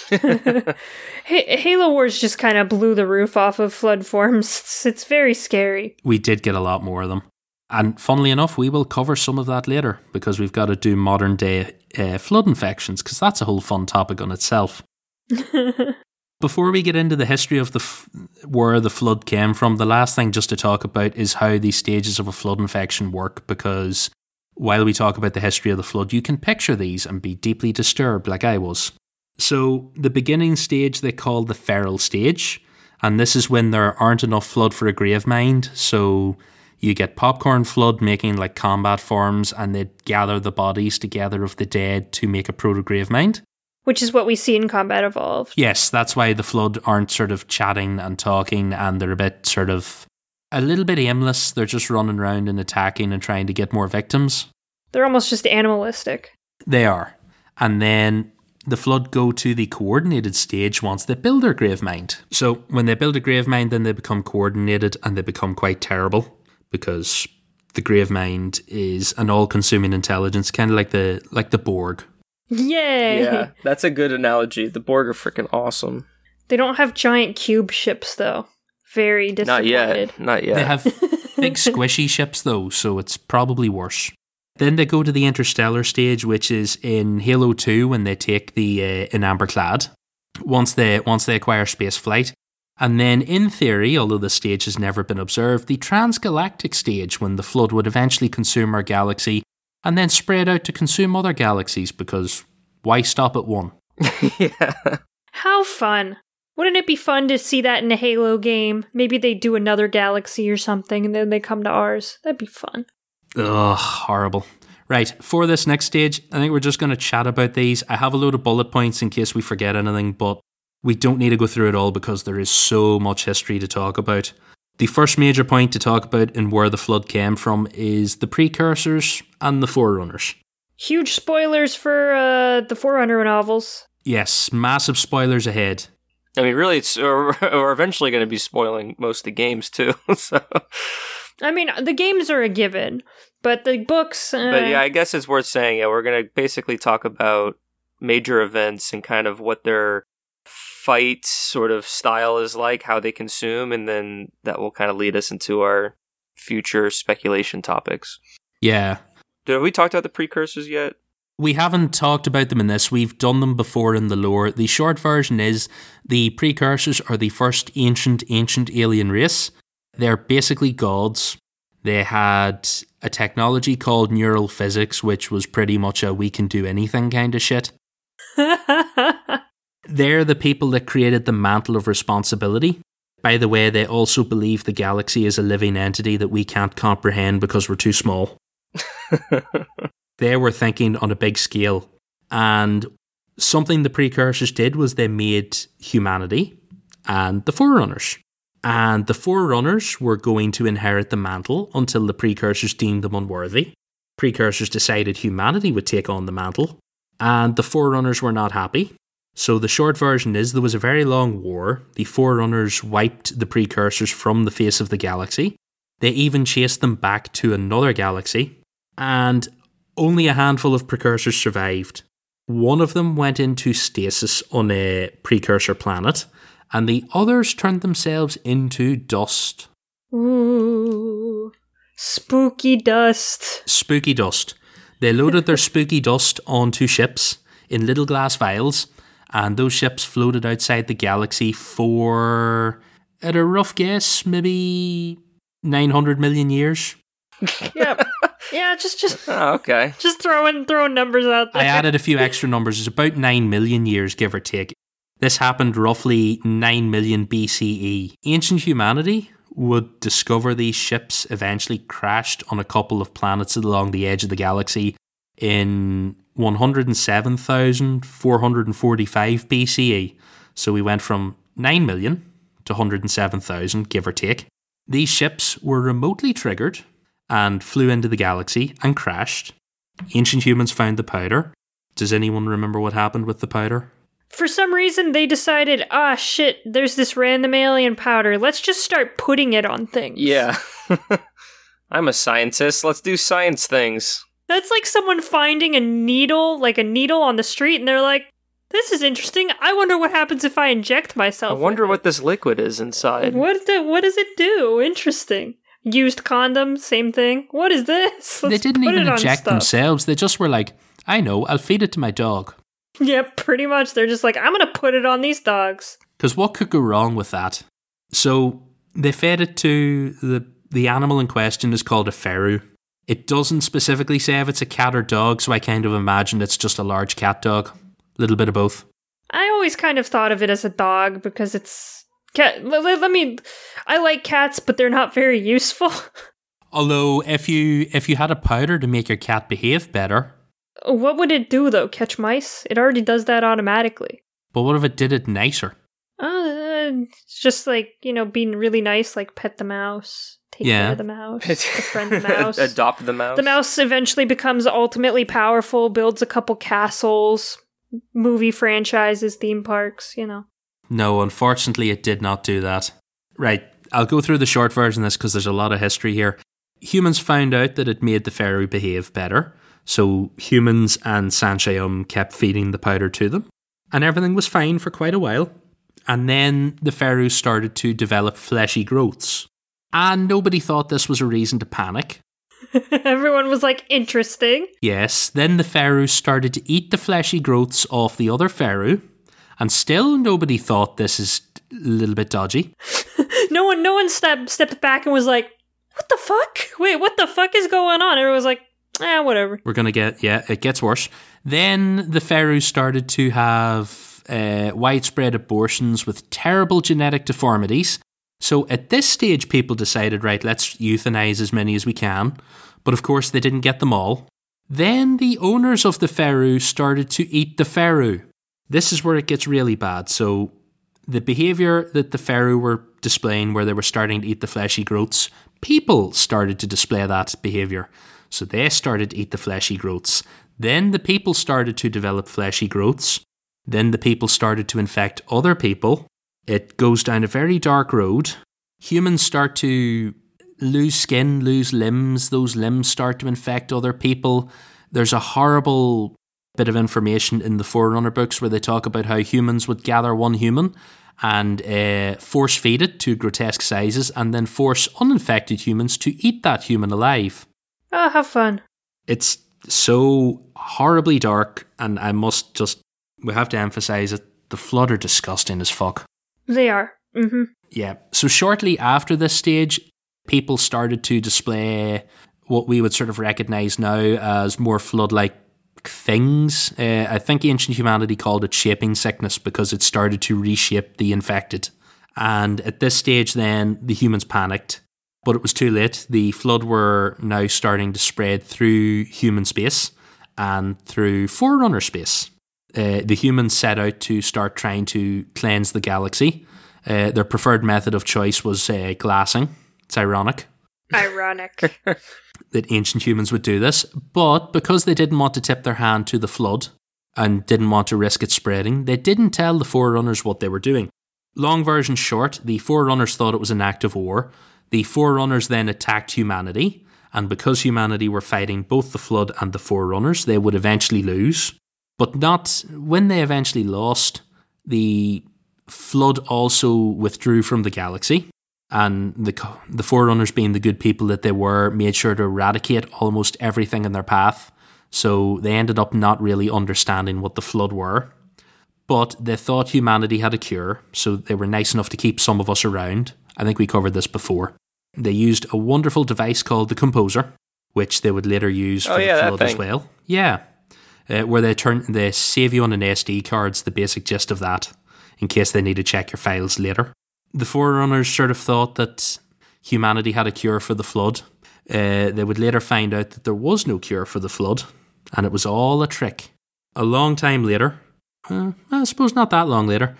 Halo Wars just kind of blew the roof off of flood forms. It's very scary. We did get a lot more of them. And funnily enough, we will cover some of that later because we've got to do modern day flood infections because that's a whole fun topic on itself. Before we get into the history of where the flood came from, the last thing just to talk about is how the stages of a flood infection work, because while we talk about the history of the flood, you can picture these and be deeply disturbed like I was. So the beginning stage they call the feral stage, and this is when there aren't enough flood for a Gravemind, so you get Popcorn Flood making like combat forms, and they gather the bodies together of the dead to make a Proto-Gravemind. Which is what we see in Combat Evolved. Yes, that's why the Flood aren't sort of chatting and talking, and they're a little bit aimless. They're just running around and attacking and trying to get more victims. They're almost just animalistic. They are. And then the Flood go to the coordinated stage once they build their Gravemind. So when they build a Gravemind, then they become coordinated and they become quite terrible because the Gravemind is an all-consuming intelligence, kind of like the Borg. Yay! Yeah, that's a good analogy. The Borg are freaking awesome. They don't have giant cube ships, though. Very disappointed. Not yet. They have big squishy ships, though, so it's probably worse. Then they go to the interstellar stage, which is in Halo 2 when they take the in Amberclad, once they acquire spaceflight. And then, in theory, although the stage has never been observed, the transgalactic stage, when the Flood would eventually consume our galaxy and then spread out to consume other galaxies, because why stop at one? Yeah. How fun. Wouldn't it be fun to see that in a Halo game? Maybe they do another galaxy or something and then they come to ours. That'd be fun. Ugh, horrible. Right, for this next stage, I think we're just going to chat about these. I have a load of bullet points in case we forget anything, but we don't need to go through it all because there is so much history to talk about. The first major point to talk about and where the Flood came from is the precursors and the Forerunners. Huge spoilers for the Forerunner novels. Yes, massive spoilers ahead. I mean, really, we're eventually going to be spoiling most of the games, too. So, I mean, the games are a given, but the books... But yeah, I guess it's worth saying, we're going to basically talk about major events and kind of what their fight sort of style is like, how they consume, and then that will kind of lead us into our future speculation topics. Yeah. Have we talked about the precursors yet? We haven't talked about them in this. We've done them before in the lore. The short version is the precursors are the first ancient alien race. They're basically gods. They had a technology called neural physics, which was pretty much a we can do anything kind of shit. They're the people that created the mantle of responsibility. By the way, they also believe the galaxy is a living entity that we can't comprehend because we're too small. They were thinking on a big scale. And something the precursors did was they made humanity and the Forerunners. And the Forerunners were going to inherit the mantle until the precursors deemed them unworthy. Precursors decided humanity would take on the mantle, and the Forerunners were not happy. So the short version is there was a very long war. The Forerunners wiped the precursors from the face of the galaxy. They even chased them back to another galaxy, and only a handful of precursors survived. One of them went into stasis on a precursor planet, and the others turned themselves into dust. Ooh, spooky dust. Spooky dust. They loaded their spooky dust onto ships in little glass vials, and those ships floated outside the galaxy for, at a rough guess, maybe 900 million years. Yep. Yeah, just Oh, okay. just throwing numbers out there. I added a few extra numbers. It's about 9 million years, give or take. This happened roughly 9 million BCE. Ancient humanity would discover these ships eventually crashed on a couple of planets along the edge of the galaxy in 107,445 BCE. So we went from 9 million to 107,000, give or take. These ships were remotely triggered and flew into the galaxy and crashed. Ancient humans found the powder. Does anyone remember what happened with the powder? For some reason, they decided, shit, there's this random alien powder. Let's just start putting it on things. Yeah. I'm a scientist. Let's do science things. That's like someone finding a needle on the street, and they're like, this is interesting. I wonder what happens if I inject myself. I wonder with what this liquid is inside. What does it do? Interesting. Used condoms, same thing. What is this? They didn't even inject themselves. They just were like, I know, I'll feed it to my dog. Yep, pretty much. They're just like, I'm going to put it on these dogs. Because what could go wrong with that? So they fed it to the animal in question is called a Feru. It doesn't specifically say if it's a cat or dog, so I kind of imagine it's just a large cat dog. A little bit of both. I always kind of thought of it as a dog because it's cat. I like cats, but they're not very useful. Although if you had a powder to make your cat behave better. What would it do, though? Catch mice? It already does that automatically. But what if it did it nicer? It's just like, being really nice, like pet the mouse, take care of the mouse, befriend the mouse. Adopt the mouse. The mouse eventually becomes ultimately powerful, builds a couple castles, movie franchises, theme parks, No, unfortunately it did not do that. Right, I'll go through the short version of this because there's a lot of history here. Humans found out that it made the Feru behave better. So humans and Sanchayum kept feeding the powder to them. And everything was fine for quite a while. And then the Feru started to develop fleshy growths. And nobody thought this was a reason to panic. Everyone was like, interesting. Yes, then the Feru started to eat the fleshy growths off the other Feru. And still nobody thought this is a little bit dodgy. No one stepped back and was like, what the fuck? Wait, what the fuck is going on? Everyone was like, whatever. We're going to it gets worse. Then the Feru started to have widespread abortions with terrible genetic deformities. So at this stage, people decided, right, let's euthanize as many as we can. But of course, they didn't get them all. Then the owners of the Feru started to eat the Feru. This is where it gets really bad. So the behaviour that the Feru were displaying, where they were starting to eat the fleshy growths, people started to display that behaviour. So they started to eat the fleshy growths. Then the people started to develop fleshy growths. Then the people started to infect other people. It goes down a very dark road. Humans start to lose skin, lose limbs. Those limbs start to infect other people. There's a horrible bit of information in the Forerunner books where they talk about how humans would gather one human and force feed it to grotesque sizes and then force uninfected humans to eat that human alive. Oh, have fun. It's so horribly dark, and we have to emphasize it, the Flood are disgusting as fuck. They are. Mm-hmm. Yeah. So shortly after this stage, people started to display what we would sort of recognize now as more Flood-like things. I think ancient humanity called it shaping sickness because it started to reshape the infected. And at this stage then, the humans panicked. But it was too late. The Flood were now starting to spread through human space and through Forerunner space. the humans set out to start trying to cleanse the galaxy. Their preferred method of choice was glassing. It's ironic. Ironic. That ancient humans would do this. But because they didn't want to tip their hand to the flood and didn't want to risk it spreading, they didn't tell the Forerunners what they were doing. Long version short, the Forerunners thought it was an act of war. The Forerunners then attacked humanity, and because humanity were fighting both the Flood and the Forerunners, they would eventually lose. But not when they eventually lost, the Flood also withdrew from the galaxy, and the Forerunners, being the good people that they were, made sure to eradicate almost everything in their path. So they ended up not really understanding what the Flood were. But they thought humanity had a cure, so they were nice enough to keep some of us around. I think we covered this before. They used a wonderful device called the Composer, which they would later use for the Flood as well. Yeah. Where they save you on an SD card's the basic gist of that, in case they need to check your files later. The Forerunners sort of thought that humanity had a cure for the Flood. They would later find out that there was no cure for the Flood, and it was all a trick. A long time later, I suppose not that long later,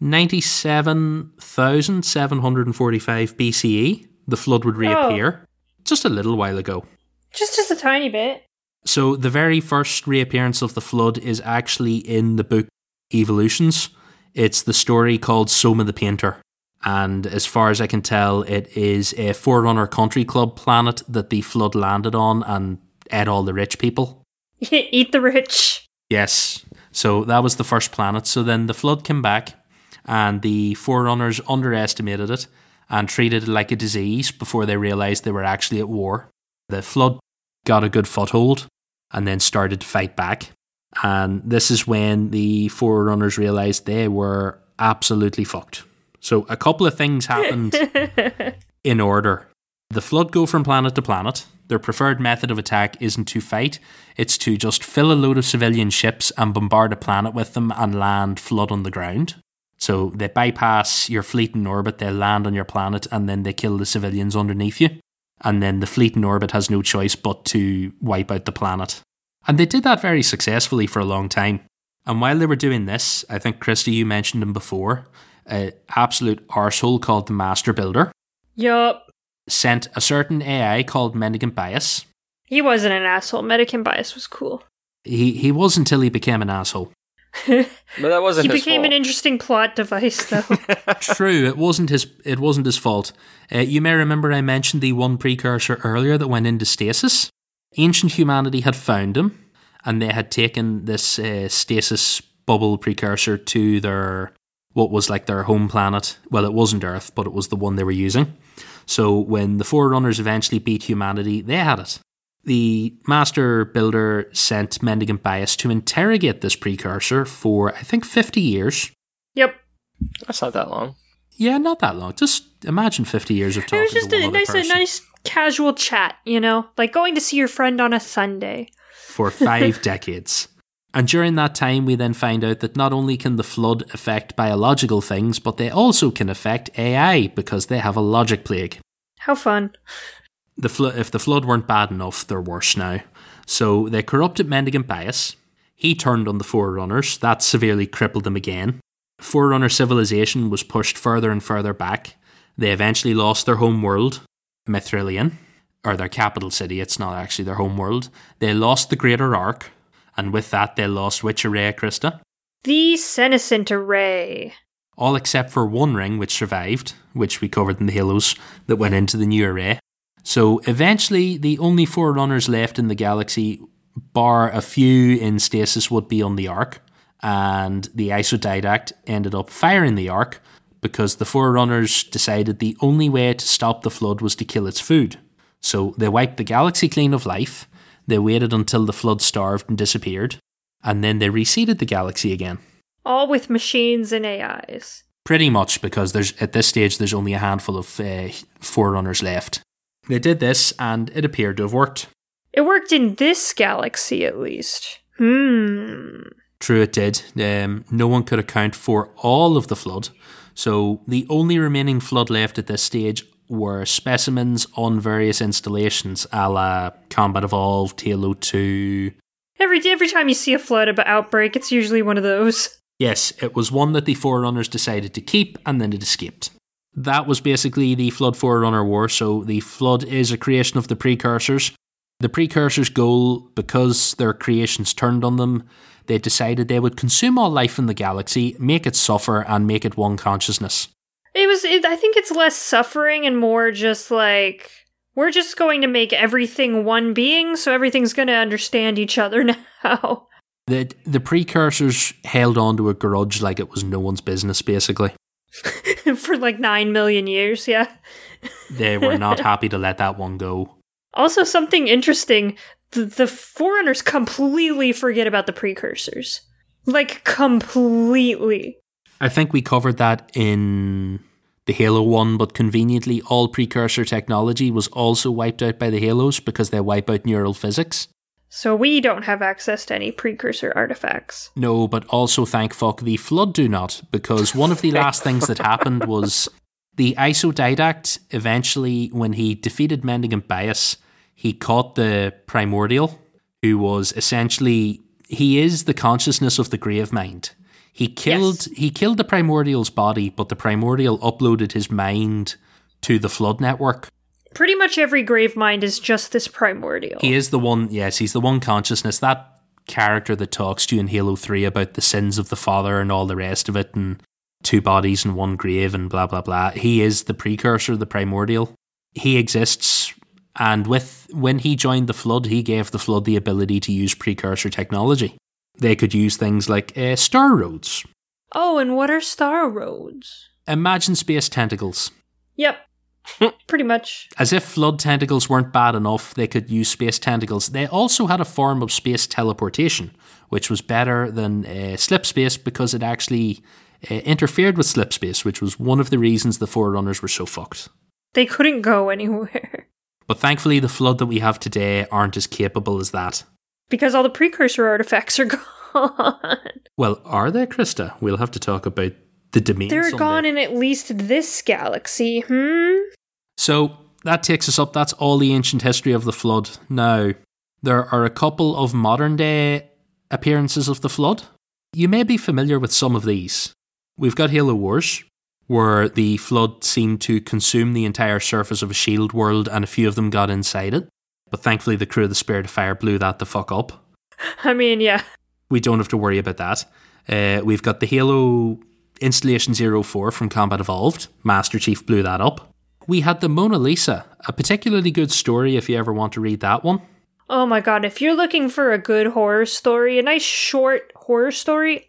97,745 BCE, the Flood would reappear. Just a little while ago. Just a tiny bit. So the very first reappearance of the Flood is actually in the book Evolutions. It's the story called Soma the Painter. And as far as I can tell, it is a Forerunner Country Club planet that the Flood landed on and ate all the rich people. Eat the rich. Yes. So that was the first planet. So then the Flood came back, and the Forerunners underestimated it and treated it like a disease before they realised they were actually at war. The Flood got a good foothold and then started to fight back. And this is when the Forerunners realised they were absolutely fucked. So a couple of things happened in order. The Flood go from planet to planet. Their preferred method of attack isn't to fight, it's to just fill a load of civilian ships and bombard a planet with them and land Flood on the ground. So they bypass your fleet in orbit, they land on your planet, and then they kill the civilians underneath you. And then the fleet in orbit has no choice but to wipe out the planet. And they did that very successfully for a long time. And while they were doing this, I think, Christy, you mentioned him before, an absolute arsehole called the Master Builder. Yup. Sent a certain AI called Mendicant Bias. He wasn't an asshole. Mendicant Bias was cool. He was until he became an asshole. But that wasn't his fault. He became an interesting plot device, though. True, it wasn't his fault. You may remember I mentioned the one precursor earlier that went into stasis. Ancient humanity had found him, and they had taken this stasis bubble precursor to their, what was like their home planet. Well, it wasn't Earth, but it was the one they were using. So when the Forerunners eventually beat humanity, they had it. The Master Builder sent Mendicant Bias to interrogate this precursor for, I think, 50 years. Yep. That's not that long. Yeah, not that long. Just imagine 50 years of talking to one other person. It was just a nice casual chat, you know? Like going to see your friend on a Sunday. For 5 decades. And during that time, we then find out that not only can the Flood affect biological things, but they also can affect AI because they have a logic plague. How fun. If the Flood weren't bad enough, they're worse now. So they corrupted Mendicant Bias. He turned on the Forerunners. That severely crippled them again. Forerunner civilization was pushed further and further back. They eventually lost their home world, Mithrilian, or their capital city. It's not actually their home world. They lost the Greater Ark. And with that, they lost which array, Krista? The senescent array. All except for one ring, which survived, which we covered in the Halos, that went into the new array. So eventually, the only Forerunners left in the galaxy, bar a few in stasis, would be on the Ark. And the Isodidact ended up firing the Ark because the Forerunners decided the only way to stop the Flood was to kill its food. So they wiped the galaxy clean of life. They waited until the Flood starved and disappeared, and then they reseeded the galaxy again. All with machines and AIs. Pretty much, because at this stage there's only a handful of Forerunners left. They did this, and it appeared to have worked. It worked in this galaxy, at least. True, it did. No one could account for all of the Flood, so the only remaining Flood left at this stage were specimens on various installations, a la Combat Evolved, Halo 2, Every time you see a flood outbreak, it's usually one of those. Yes, it was one that the Forerunners decided to keep, and then it escaped. That was basically the Flood Forerunner War, so the Flood is a creation of the Precursors. The Precursors' goal, because their creations turned on them, they decided they would consume all life in the galaxy, make it suffer, and make it one consciousness. I think it's less suffering and more just like, we're just going to make everything one being, so everything's going to understand each other now. The Precursors held on to a grudge like it was no one's business, basically. For like 9 million years, yeah. They were not happy to let that one go. Also, something interesting, the Forerunners completely forget about the Precursors. Like, completely. I think we covered that in the Halo one, but conveniently all Precursor technology was also wiped out by the Halos because they wipe out neural physics. So we don't have access to any Precursor artifacts. No, but also thank fuck the Flood do not, because one of the last things that happened was the Isodidact eventually, when he defeated Mendicant Bias, he caught the Primordial, who was essentially, he is the consciousness of the Grave Mind. He killed the Primordial's body, but the Primordial uploaded his mind to the Flood network. Pretty much every Grave Mind is just this Primordial. He is the one, yes, he's the one consciousness. That character that talks to you in Halo 3 about the sins of the father and all the rest of it, and 2 bodies and 1 grave and blah, blah, blah. He is the precursor, the Primordial. He exists, and when he joined the Flood, he gave the Flood the ability to use precursor technology. They could use things like star roads. Oh, and what are star roads? Imagine space tentacles. Yep. Pretty much. As if Flood tentacles weren't bad enough, they could use space tentacles. They also had a form of space teleportation, which was better than slip space because it actually interfered with slip space, which was one of the reasons the Forerunners were so fucked. They couldn't go anywhere. But thankfully, the Flood that we have today aren't as capable as that. Because all the precursor artifacts are gone. Well, are they, Krista? We'll have to talk about the domain They're someday. gone in at least this galaxy, So, that takes us up. That's all the ancient history of the Flood. Now, there are a couple of modern-day appearances of the Flood. You may be familiar with some of these. We've got Halo Wars, where the Flood seemed to consume the entire surface of a shield world, and a few of them got inside it. But thankfully, the crew of the Spirit of Fire blew that the fuck up. I mean, yeah. We don't have to worry about that. We've got the Halo Installation 04 from Combat Evolved. Master Chief blew that up. We had the Mona Lisa, a particularly good story if you ever want to read that one. Oh my god, if you're looking for a good horror story, a nice short horror story,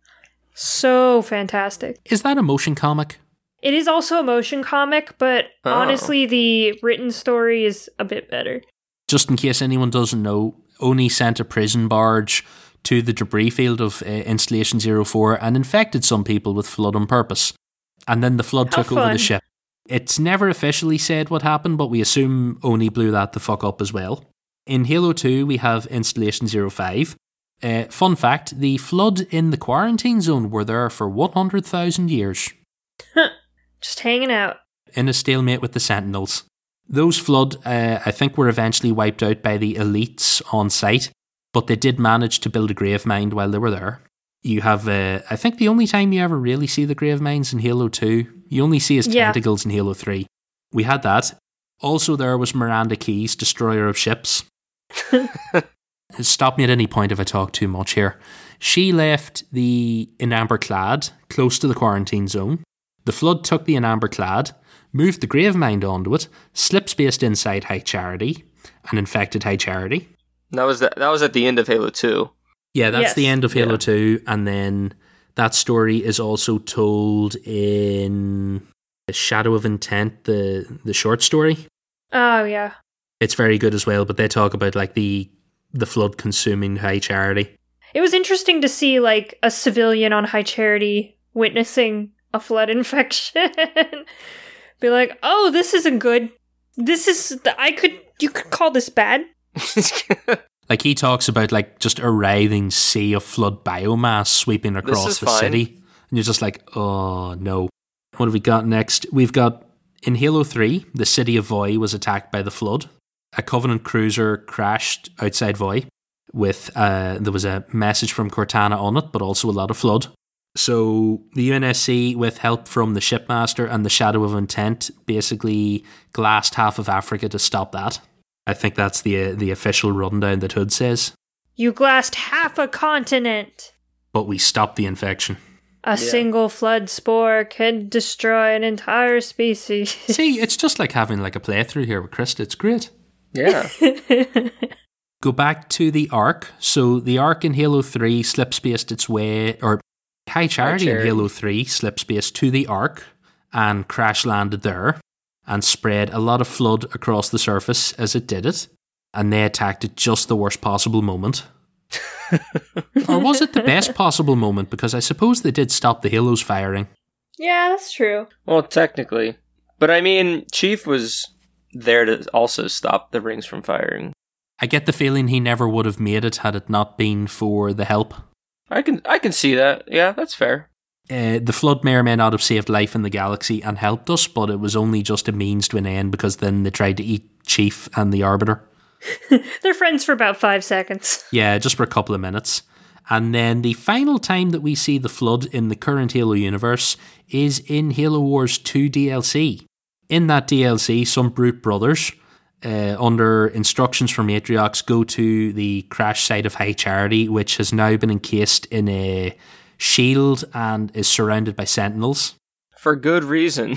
so fantastic. Is that a motion comic? It is also a motion comic, but honestly, the written story is a bit better. Just in case anyone doesn't know, Oni sent a prison barge to the debris field of Installation 04 and infected some people with Flood on purpose. And then the Flood took over the ship. It's never officially said what happened, but we assume Oni blew that the fuck up as well. In Halo 2, we have Installation 05. Fun fact, the Flood in the quarantine zone were there for 100,000 years. Just hanging out. In a stalemate with the Sentinels. Those Flood, I think, were eventually wiped out by the elites on site, but they did manage to build a grave mind while they were there. You have, I think the only time you ever really see the grave minds in Halo 2, you only see his tentacles in Halo 3. We had that. Also there was Miranda Keyes, destroyer of ships. Stop me at any point if I talk too much here. She left the Enamber Clad close to the quarantine zone. The Flood took the Enamber Clad, moved the grave mind onto it, slip-spaced inside High Charity, and infected High Charity. That was at the end of Halo 2. Yeah, that's the end of Halo 2, and then that story is also told in Shadow of Intent, the short story. Oh, yeah. It's very good as well, but they talk about like the Flood consuming High Charity. It was interesting to see like a civilian on High Charity witnessing a Flood infection. Be like, oh, this isn't good. You could call this bad. Like he talks about like just a writhing sea of Flood biomass sweeping across the city. And you're just like, oh no. What have we got next? We've got, in Halo 3, the city of Voy was attacked by the Flood. A Covenant cruiser crashed outside Voy. with there was a message from Cortana on it, but also a lot of flood. So the UNSC, with help from the shipmaster and the Shadow of Intent, basically glassed half of Africa to stop that. I think that's the official rundown that Hood says. You glassed half a continent. But we stopped the infection. A single flood spore could destroy an entire species. See, it's just like having like a playthrough here with Krista. It's great. Yeah. Go back to the Ark. So the Ark in Halo 3 slipspaced its way, or High Charity in Halo 3 slipspaced to the Ark and crash landed there and spread a lot of flood across the surface as it did it. And they attacked at just the worst possible moment. Or was it the best possible moment? Because I suppose they did stop the Halos firing. Yeah, that's true. Well, technically. But I mean, Chief was there to also stop the rings from firing. I get the feeling he never would have made it had it not been for the help. I can see that. Yeah, that's fair. The flood may or may not have saved life in the galaxy and helped us, but it was only just a means to an end because then they tried to eat Chief and the Arbiter. They're friends for about 5 seconds. Yeah, just for a couple of minutes. And then the final time that we see the flood in the current Halo universe is in Halo Wars 2 DLC. In that DLC, some brute brothers, under instructions from Atriox, go to the crash site of High Charity, which has now been encased in a shield and is surrounded by sentinels. For good reason.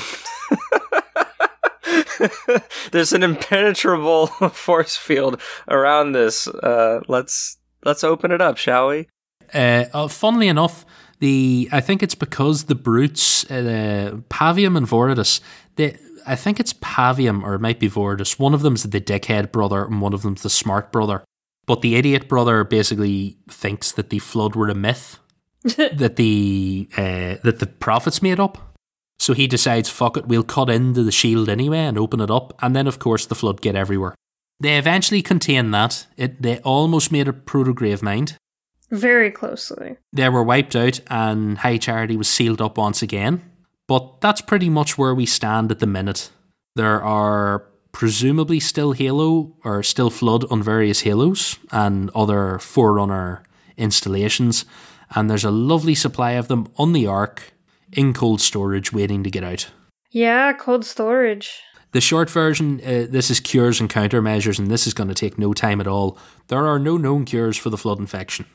There's an impenetrable force field around this. Let's open it up, shall we? Funnily enough, I think it's because the brutes, Pavium and Voridus, I think it's Pavium, or it might be Voridus. One of them's the dickhead brother and one of them's the smart brother. But the idiot brother basically thinks that the flood were a myth that the prophets made up. So he decides, fuck it, we'll cut into the shield anyway and open it up. And then, of course, the flood get everywhere. They eventually contained that. They almost made a proto-Gravemind. Very closely. They were wiped out and High Charity was sealed up once again. But that's pretty much where we stand at the minute. There are presumably still Halo, or still flood on various Halos and other Forerunner installations. And there's a lovely supply of them on the Ark, in cold storage, waiting to get out. Yeah, cold storage. The short version, this is cures and countermeasures, and this is going to take no time at all. There are no known cures for the flood infection.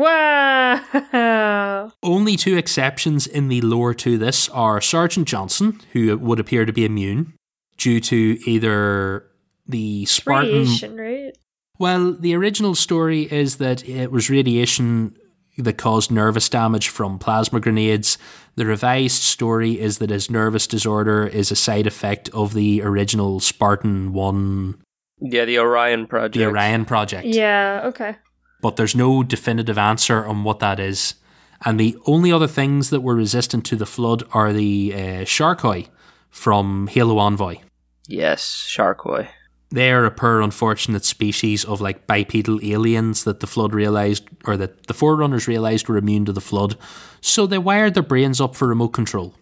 Wow! Only 2 exceptions in the lore to this are Sergeant Johnson, who would appear to be immune, due to either the Spartan... Radiation, right? Well, the original story is that it was radiation that caused nervous damage from plasma grenades. The revised story is that his nervous disorder is a side effect of the original Spartan 1... Yeah, the Orion Project. The Orion Project. Yeah, okay. But there's no definitive answer on what that is. And the only other things that were resistant to the flood are the Sharkoi from Halo Envoy. Yes, Sharkoi. They're a poor unfortunate species of like bipedal aliens that the flood realised, or that the Forerunners realised were immune to the flood. So they wired their brains up for remote control.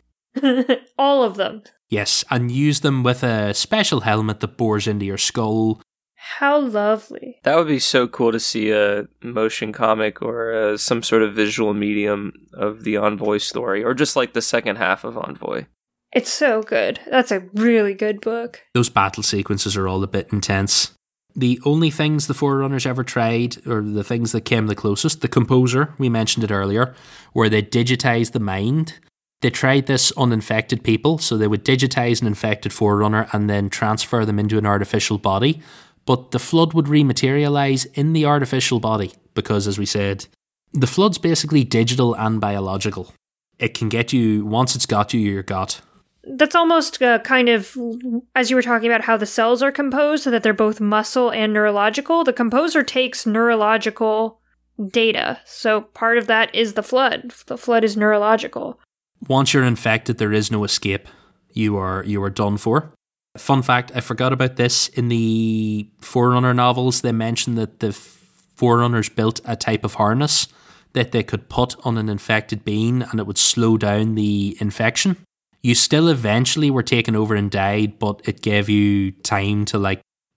All of them. Yes, and used them with a special helmet that bores into your skull. How lovely. That would be so cool to see a motion comic or some sort of visual medium of the Envoy story, or just like the second half of Envoy. It's so good. That's a really good book. Those battle sequences are all a bit intense. The only things the Forerunners ever tried, or the things that came the closest, the Composer, we mentioned it earlier, where they digitized the mind. They tried this on infected people, so they would digitize an infected Forerunner and then transfer them into an artificial body. But the flood would rematerialize in the artificial body, because, as we said, the flood's basically digital and biological. It can get you, once it's got you, you're got. That's almost kind of, as you were talking about how the cells are composed, so that they're both muscle and neurological. The Composer takes neurological data, so part of that is the flood. The flood is neurological. Once you're infected, there is no escape. You are done for. Fun fact, I forgot about this. In the Forerunner novels, they mentioned that the Forerunners built a type of harness that they could put on an infected being and it would slow down the infection. You still eventually were taken over and died, but it gave you time to like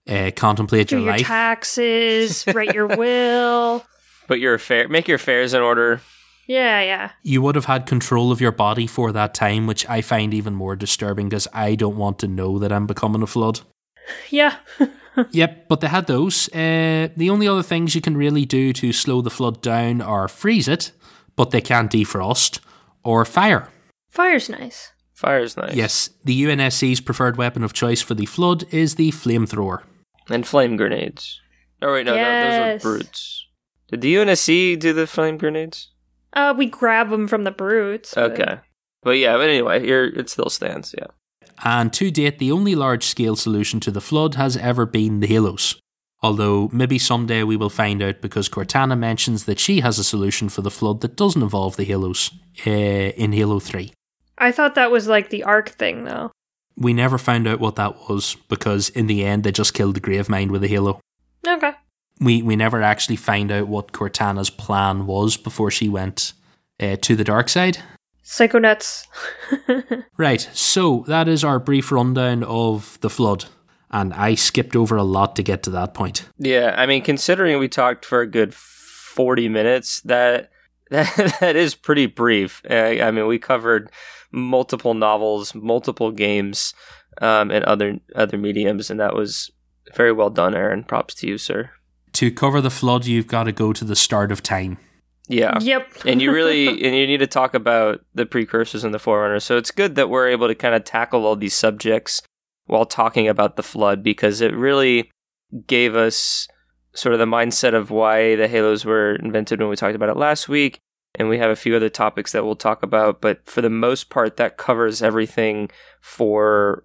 contemplate Do your your life. taxes, write your will. But make your affairs in order. Yeah. You would have had control of your body for that time, which I find even more disturbing because I don't want to know that I'm becoming a flood. Yeah. Yep, but they had those. The only other things you can really do to slow the flood down are freeze it, but they can't defrost, or fire. Fire's nice. Fire's nice. Yes, the UNSC's preferred weapon of choice for the flood is the flamethrower. And flame grenades. Oh wait, no, Yes. those were brutes. Did the UNSC do the flame grenades? We grab them from the brutes. but- Okay. But anyway, it still stands, yeah. And to date, the only large-scale solution to the flood has ever been the Halos. Although, maybe someday we will find out because Cortana mentions that she has a solution for the flood that doesn't involve the Halos in Halo 3. I thought that was like the Ark thing, though. We never found out what that was because in the end they just killed the Gravemind with a Halo. Okay. We never actually find out what Cortana's plan was before she went to the dark side. Psychonauts. Right, so that is our brief rundown of the flood. And I skipped over a lot to get to that point. Yeah, I mean, considering we talked for a good 40 minutes, that is pretty brief. I mean, we covered multiple novels, multiple games, and other mediums, and that was very well done, Aaron. Props to you, sir. To cover the flood, you've got to go to the start of time. Yeah. Yep. And you need to talk about the precursors and the forerunners. So it's good that we're able to kind of tackle all these subjects while talking about the flood, because it really gave us sort of the mindset of why the Halos were invented when we talked about it last week. And we have a few other topics that we'll talk about, but for the most part, that covers everything for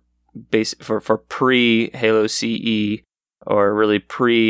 pre-Halo CE, or really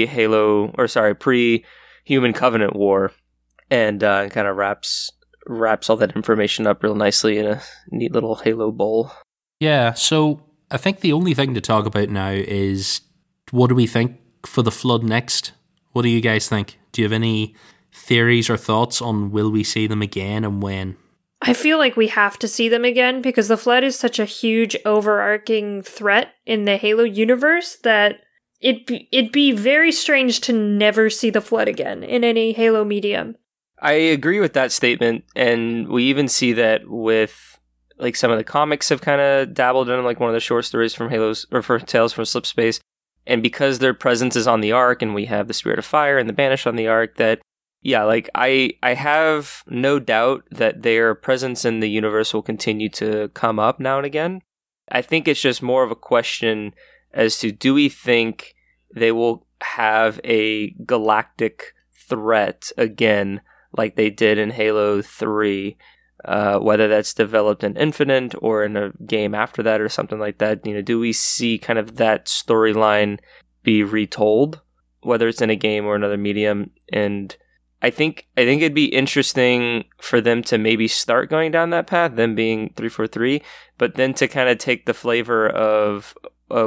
pre-Human Covenant War, and kind of wraps all that information up real nicely in a neat little Halo bowl. Yeah, so I think the only thing to talk about now is what do we think for the flood next? What do you guys think? Do you have any theories or thoughts on will we see them again and when? I feel like we have to see them again because the flood is such a huge overarching threat in the Halo universe that it'd be very strange to never see the flood again in any Halo medium. I agree with that statement, and we even see that with like some of the comics have kind of dabbled in, like one of the short stories from for Tales from Slipspace, and because their presence is on the Ark, and we have the Spirit of Fire and the Banished on the Ark, that like I have no doubt that their presence in the universe will continue to come up now and again. I think it's just more of a question as to, do we think they will have a galactic threat again like they did in Halo 3, whether that's developed in Infinite or in a game after that or something like that. Do we see kind of that storyline be retold, whether it's in a game or another medium? And I think it'd be interesting for them to maybe start going down that path, them being 343, but then to kind of take the flavor of,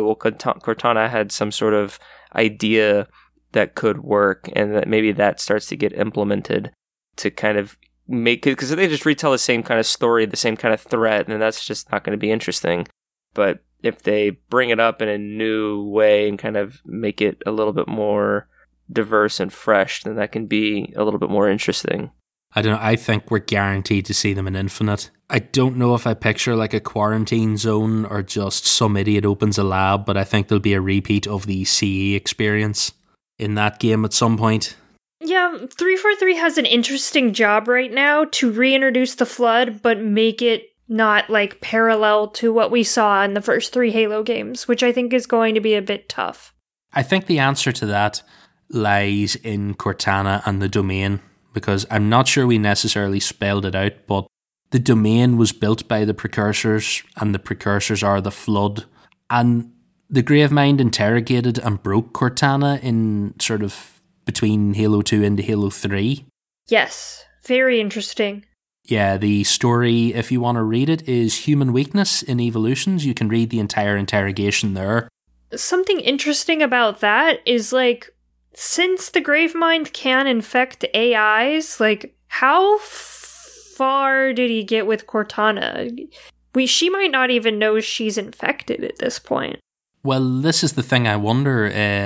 Cortana had some sort of idea that could work, and that maybe that starts to get implemented to kind of make it, because if they just retell the same kind of story, the same kind of threat, then that's just not going to be interesting. But if they bring it up in a new way and kind of make it a little bit more diverse and fresh, then that can be a little bit more interesting. I don't know, I think we're guaranteed to see them in Infinite. I don't know if I picture like a quarantine zone or just some idiot opens a lab, but I think there'll be a repeat of the CE experience in that game at some point. Yeah, 343 has an interesting job right now to reintroduce the flood, but make it not like parallel to what we saw in the first 3 Halo games, which I think is going to be a bit tough. I think the answer to that lies in Cortana and the domain, because I'm not sure we necessarily spelled it out, but the domain was built by the precursors, and the precursors are the flood. And the Gravemind interrogated and broke Cortana in sort of between Halo 2 into Halo 3. Yes, very interesting. Yeah, the story, if you want to read it, is Human Weakness in Evolutions. You can read the entire interrogation there. Something interesting about that is, like, since the Gravemind can infect AIs, like, how far did he get with Cortana? She might not even know she's infected at this point. Well, this is the thing I wonder.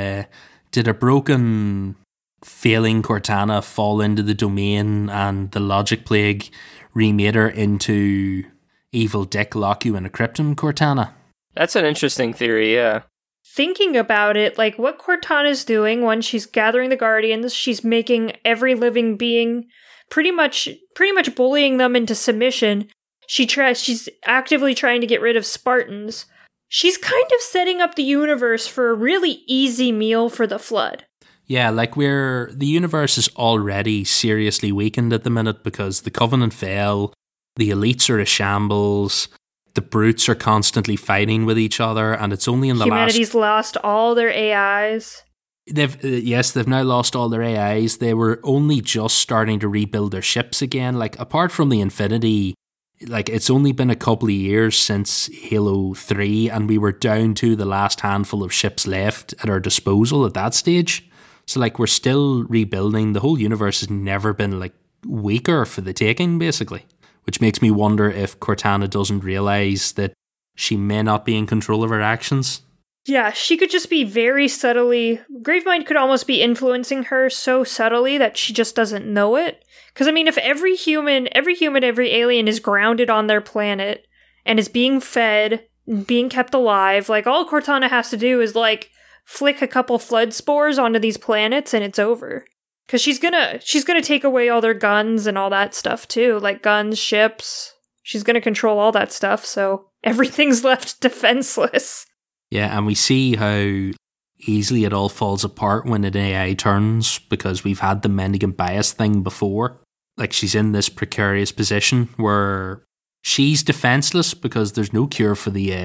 Did a broken, failing Cortana fall into the domain and the logic plague remade her into evil Dick, lock you in a Krypton Cortana? That's an interesting theory, yeah. Thinking about it, like what Cortana's doing when she's gathering the Guardians, she's making every living being pretty much bullying them into submission. She's actively trying to get rid of Spartans. She's kind of setting up the universe for a really easy meal for the Flood. Yeah, like the universe is already seriously weakened at the minute because the Covenant fell, the elites are a shambles, the brutes are constantly fighting with each other, and it's only in the Humanity's lost all their AIs. They've now lost all their AIs. They were only just starting to rebuild their ships again. Like, apart from the Infinity, like, it's only been a couple of years since Halo 3, and we were down to the last handful of ships left at our disposal at that stage. So, like, we're still rebuilding. The whole universe has never been, like, weaker for the taking, basically. Which makes me wonder if Cortana doesn't realise that she may not be in control of her actions. Yeah, she could just be very subtly... Gravemind could almost be influencing her so subtly that she just doesn't know it. Because, I mean, if every human, every alien is grounded on their planet and is being fed, being kept alive, like, all Cortana has to do is, like, flick a couple flood spores onto these planets and it's over. Because she's gonna take away all their guns and all that stuff too, like guns, ships. She's gonna control all that stuff, so everything's left defenseless. Yeah, and we see how easily it all falls apart when an AI turns, because we've had the mendicant bias thing before. Like, she's in this precarious position where she's defenseless because there's no cure for the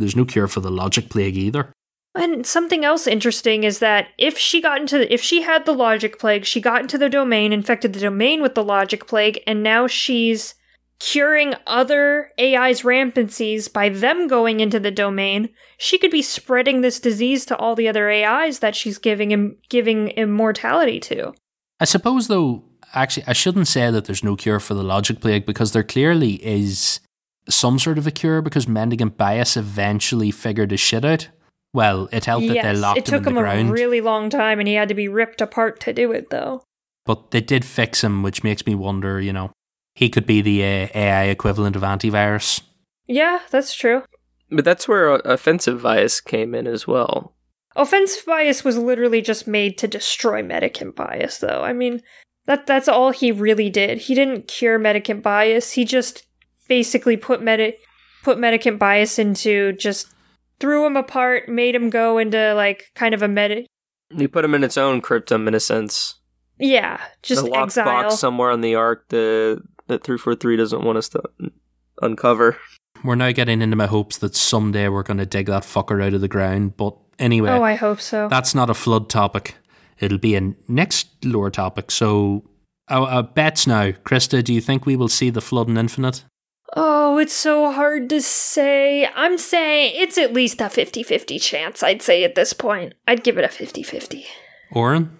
logic plague either. And something else interesting is that if she had the logic plague, she got into the domain, infected the domain with the logic plague, and now she's curing other AI's rampancies by them going into the domain, she could be spreading this disease to all the other AIs that she's giving immortality to. I suppose, though, actually, I shouldn't say that there's no cure for the logic plague, because there clearly is some sort of a cure, because mendicant bias eventually figured his shit out. Well, it helped that they locked him in the ground. It took him a really long time, and he had to be ripped apart to do it, though. But they did fix him, which makes me wonder, he could be the AI equivalent of antivirus. Yeah, that's true. But that's where offensive bias came in as well. Offensive bias was literally just made to destroy mendicant bias, though. I mean, that's all he really did. He didn't cure mendicant bias. He just basically put mendicant bias into just... threw him apart, made him go into, like, kind of a You put him in its own cryptum, in a sense. Yeah, just the locked exile. Box somewhere on the Ark that 343 doesn't want us to uncover. We're now getting into my hopes that someday we're going to dig that fucker out of the ground, but anyway. Oh, I hope so. That's not a flood topic. It'll be a next lore topic, so... bets now. Krista, do you think we will see the flood in Infinite? Oh, it's so hard to say. I'm saying it's at least a 50-50 chance, I'd say at this point. I'd give it a 50-50. Oren?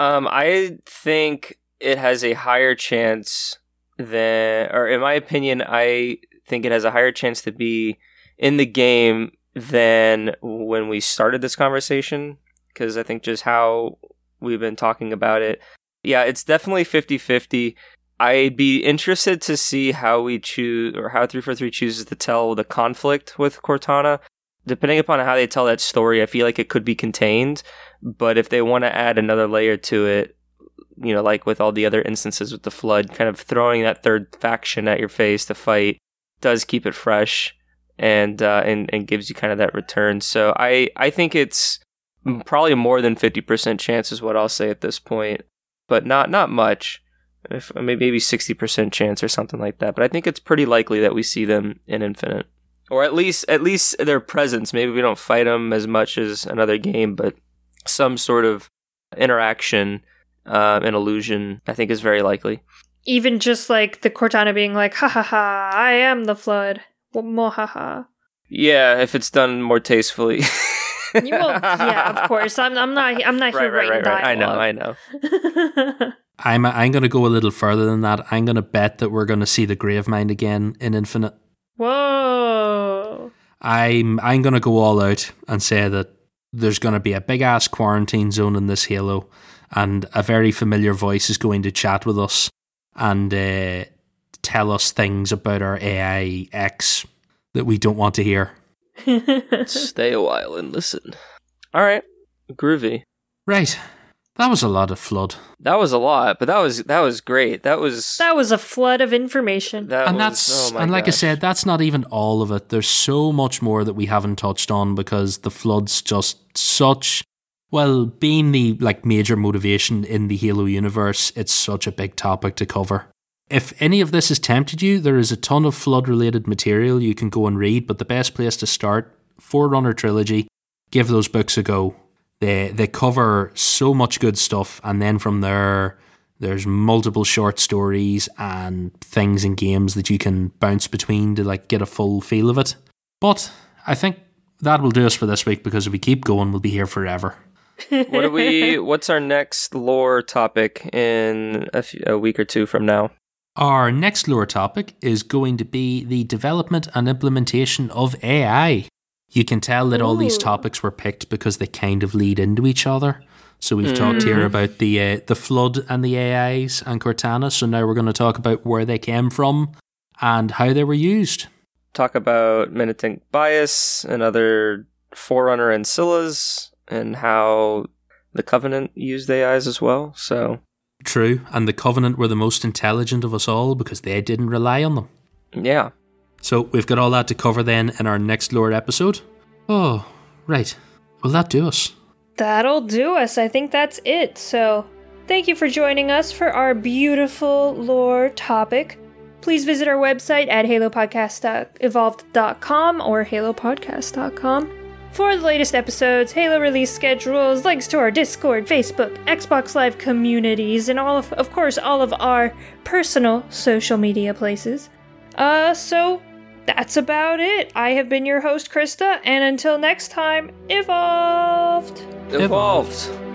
I think it has a higher chance in my opinion, I think it has a higher chance to be in the game than when we started this conversation, because I think just how we've been talking about it. Yeah, it's definitely 50-50. I'd be interested to see how we choose, or how 343 chooses to tell the conflict with Cortana. Depending upon how they tell that story, I feel like it could be contained. But if they want to add another layer to it, like with all the other instances with the Flood, kind of throwing that third faction at your face to fight does keep it fresh and gives you kind of that return. So I think it's probably more than 50% chance is what I'll say at this point, but not much. If maybe 60% chance or something like that, but I think it's pretty likely that we see them in Infinite, or at least their presence. Maybe we don't fight them as much as another game, but some sort of interaction and illusion, I think, is very likely. Even just like the Cortana being like, "Ha ha ha! I am the Flood." Mwahaha. Yeah, if it's done more tastefully. Yeah, of course. I'm not here writing dialogue. I know. I'm going to go a little further than that. I'm going to bet that we're going to see the Gravemind again in Infinite. Whoa. I'm going to go all out and say that there's going to be a big ass quarantine zone in this Halo, and a very familiar voice is going to chat with us and tell us things about our AI X that we don't want to hear. Stay a while and listen. All right, groovy. Right, that was a lot of Flood. That was a lot, but that was great. That was a flood of information. Like I said, that's not even all of it. There's so much more that we haven't touched on because the Flood's just such, well, being the major motivation in the Halo universe, it's such a big topic to cover. If any of this has tempted you, there is a ton of Flood-related material you can go and read, but the best place to start, Forerunner Trilogy, give those books a go. They cover so much good stuff, and then from there, there's multiple short stories and things and games that you can bounce between to get a full feel of it. But I think that will do us for this week, because if we keep going, we'll be here forever. What's our next lore topic in a week or two from now? Our next lore topic is going to be the development and implementation of AI. You can tell that all these topics were picked because they kind of lead into each other. So we've talked here about the Flood and the AIs and Cortana. So now we're going to talk about where they came from and how they were used. Talk about Militant Bias and other Forerunner and Scyllas, and how the Covenant used AIs as well. So true, and the Covenant were the most intelligent of us all because they didn't rely on them. Yeah. So we've got all that to cover then in our next lore episode. Oh, right. Will that do us? That'll do us. I think that's it. So thank you for joining us for our beautiful lore topic. Please visit our website at halopodcast.evolved.com or halopodcast.com for the latest episodes, Halo release schedules, links to our Discord, Facebook, Xbox Live communities, and of course all of our personal social media places. So that's about it. I have been your host, Krista, and until next time, evolved! Evolved!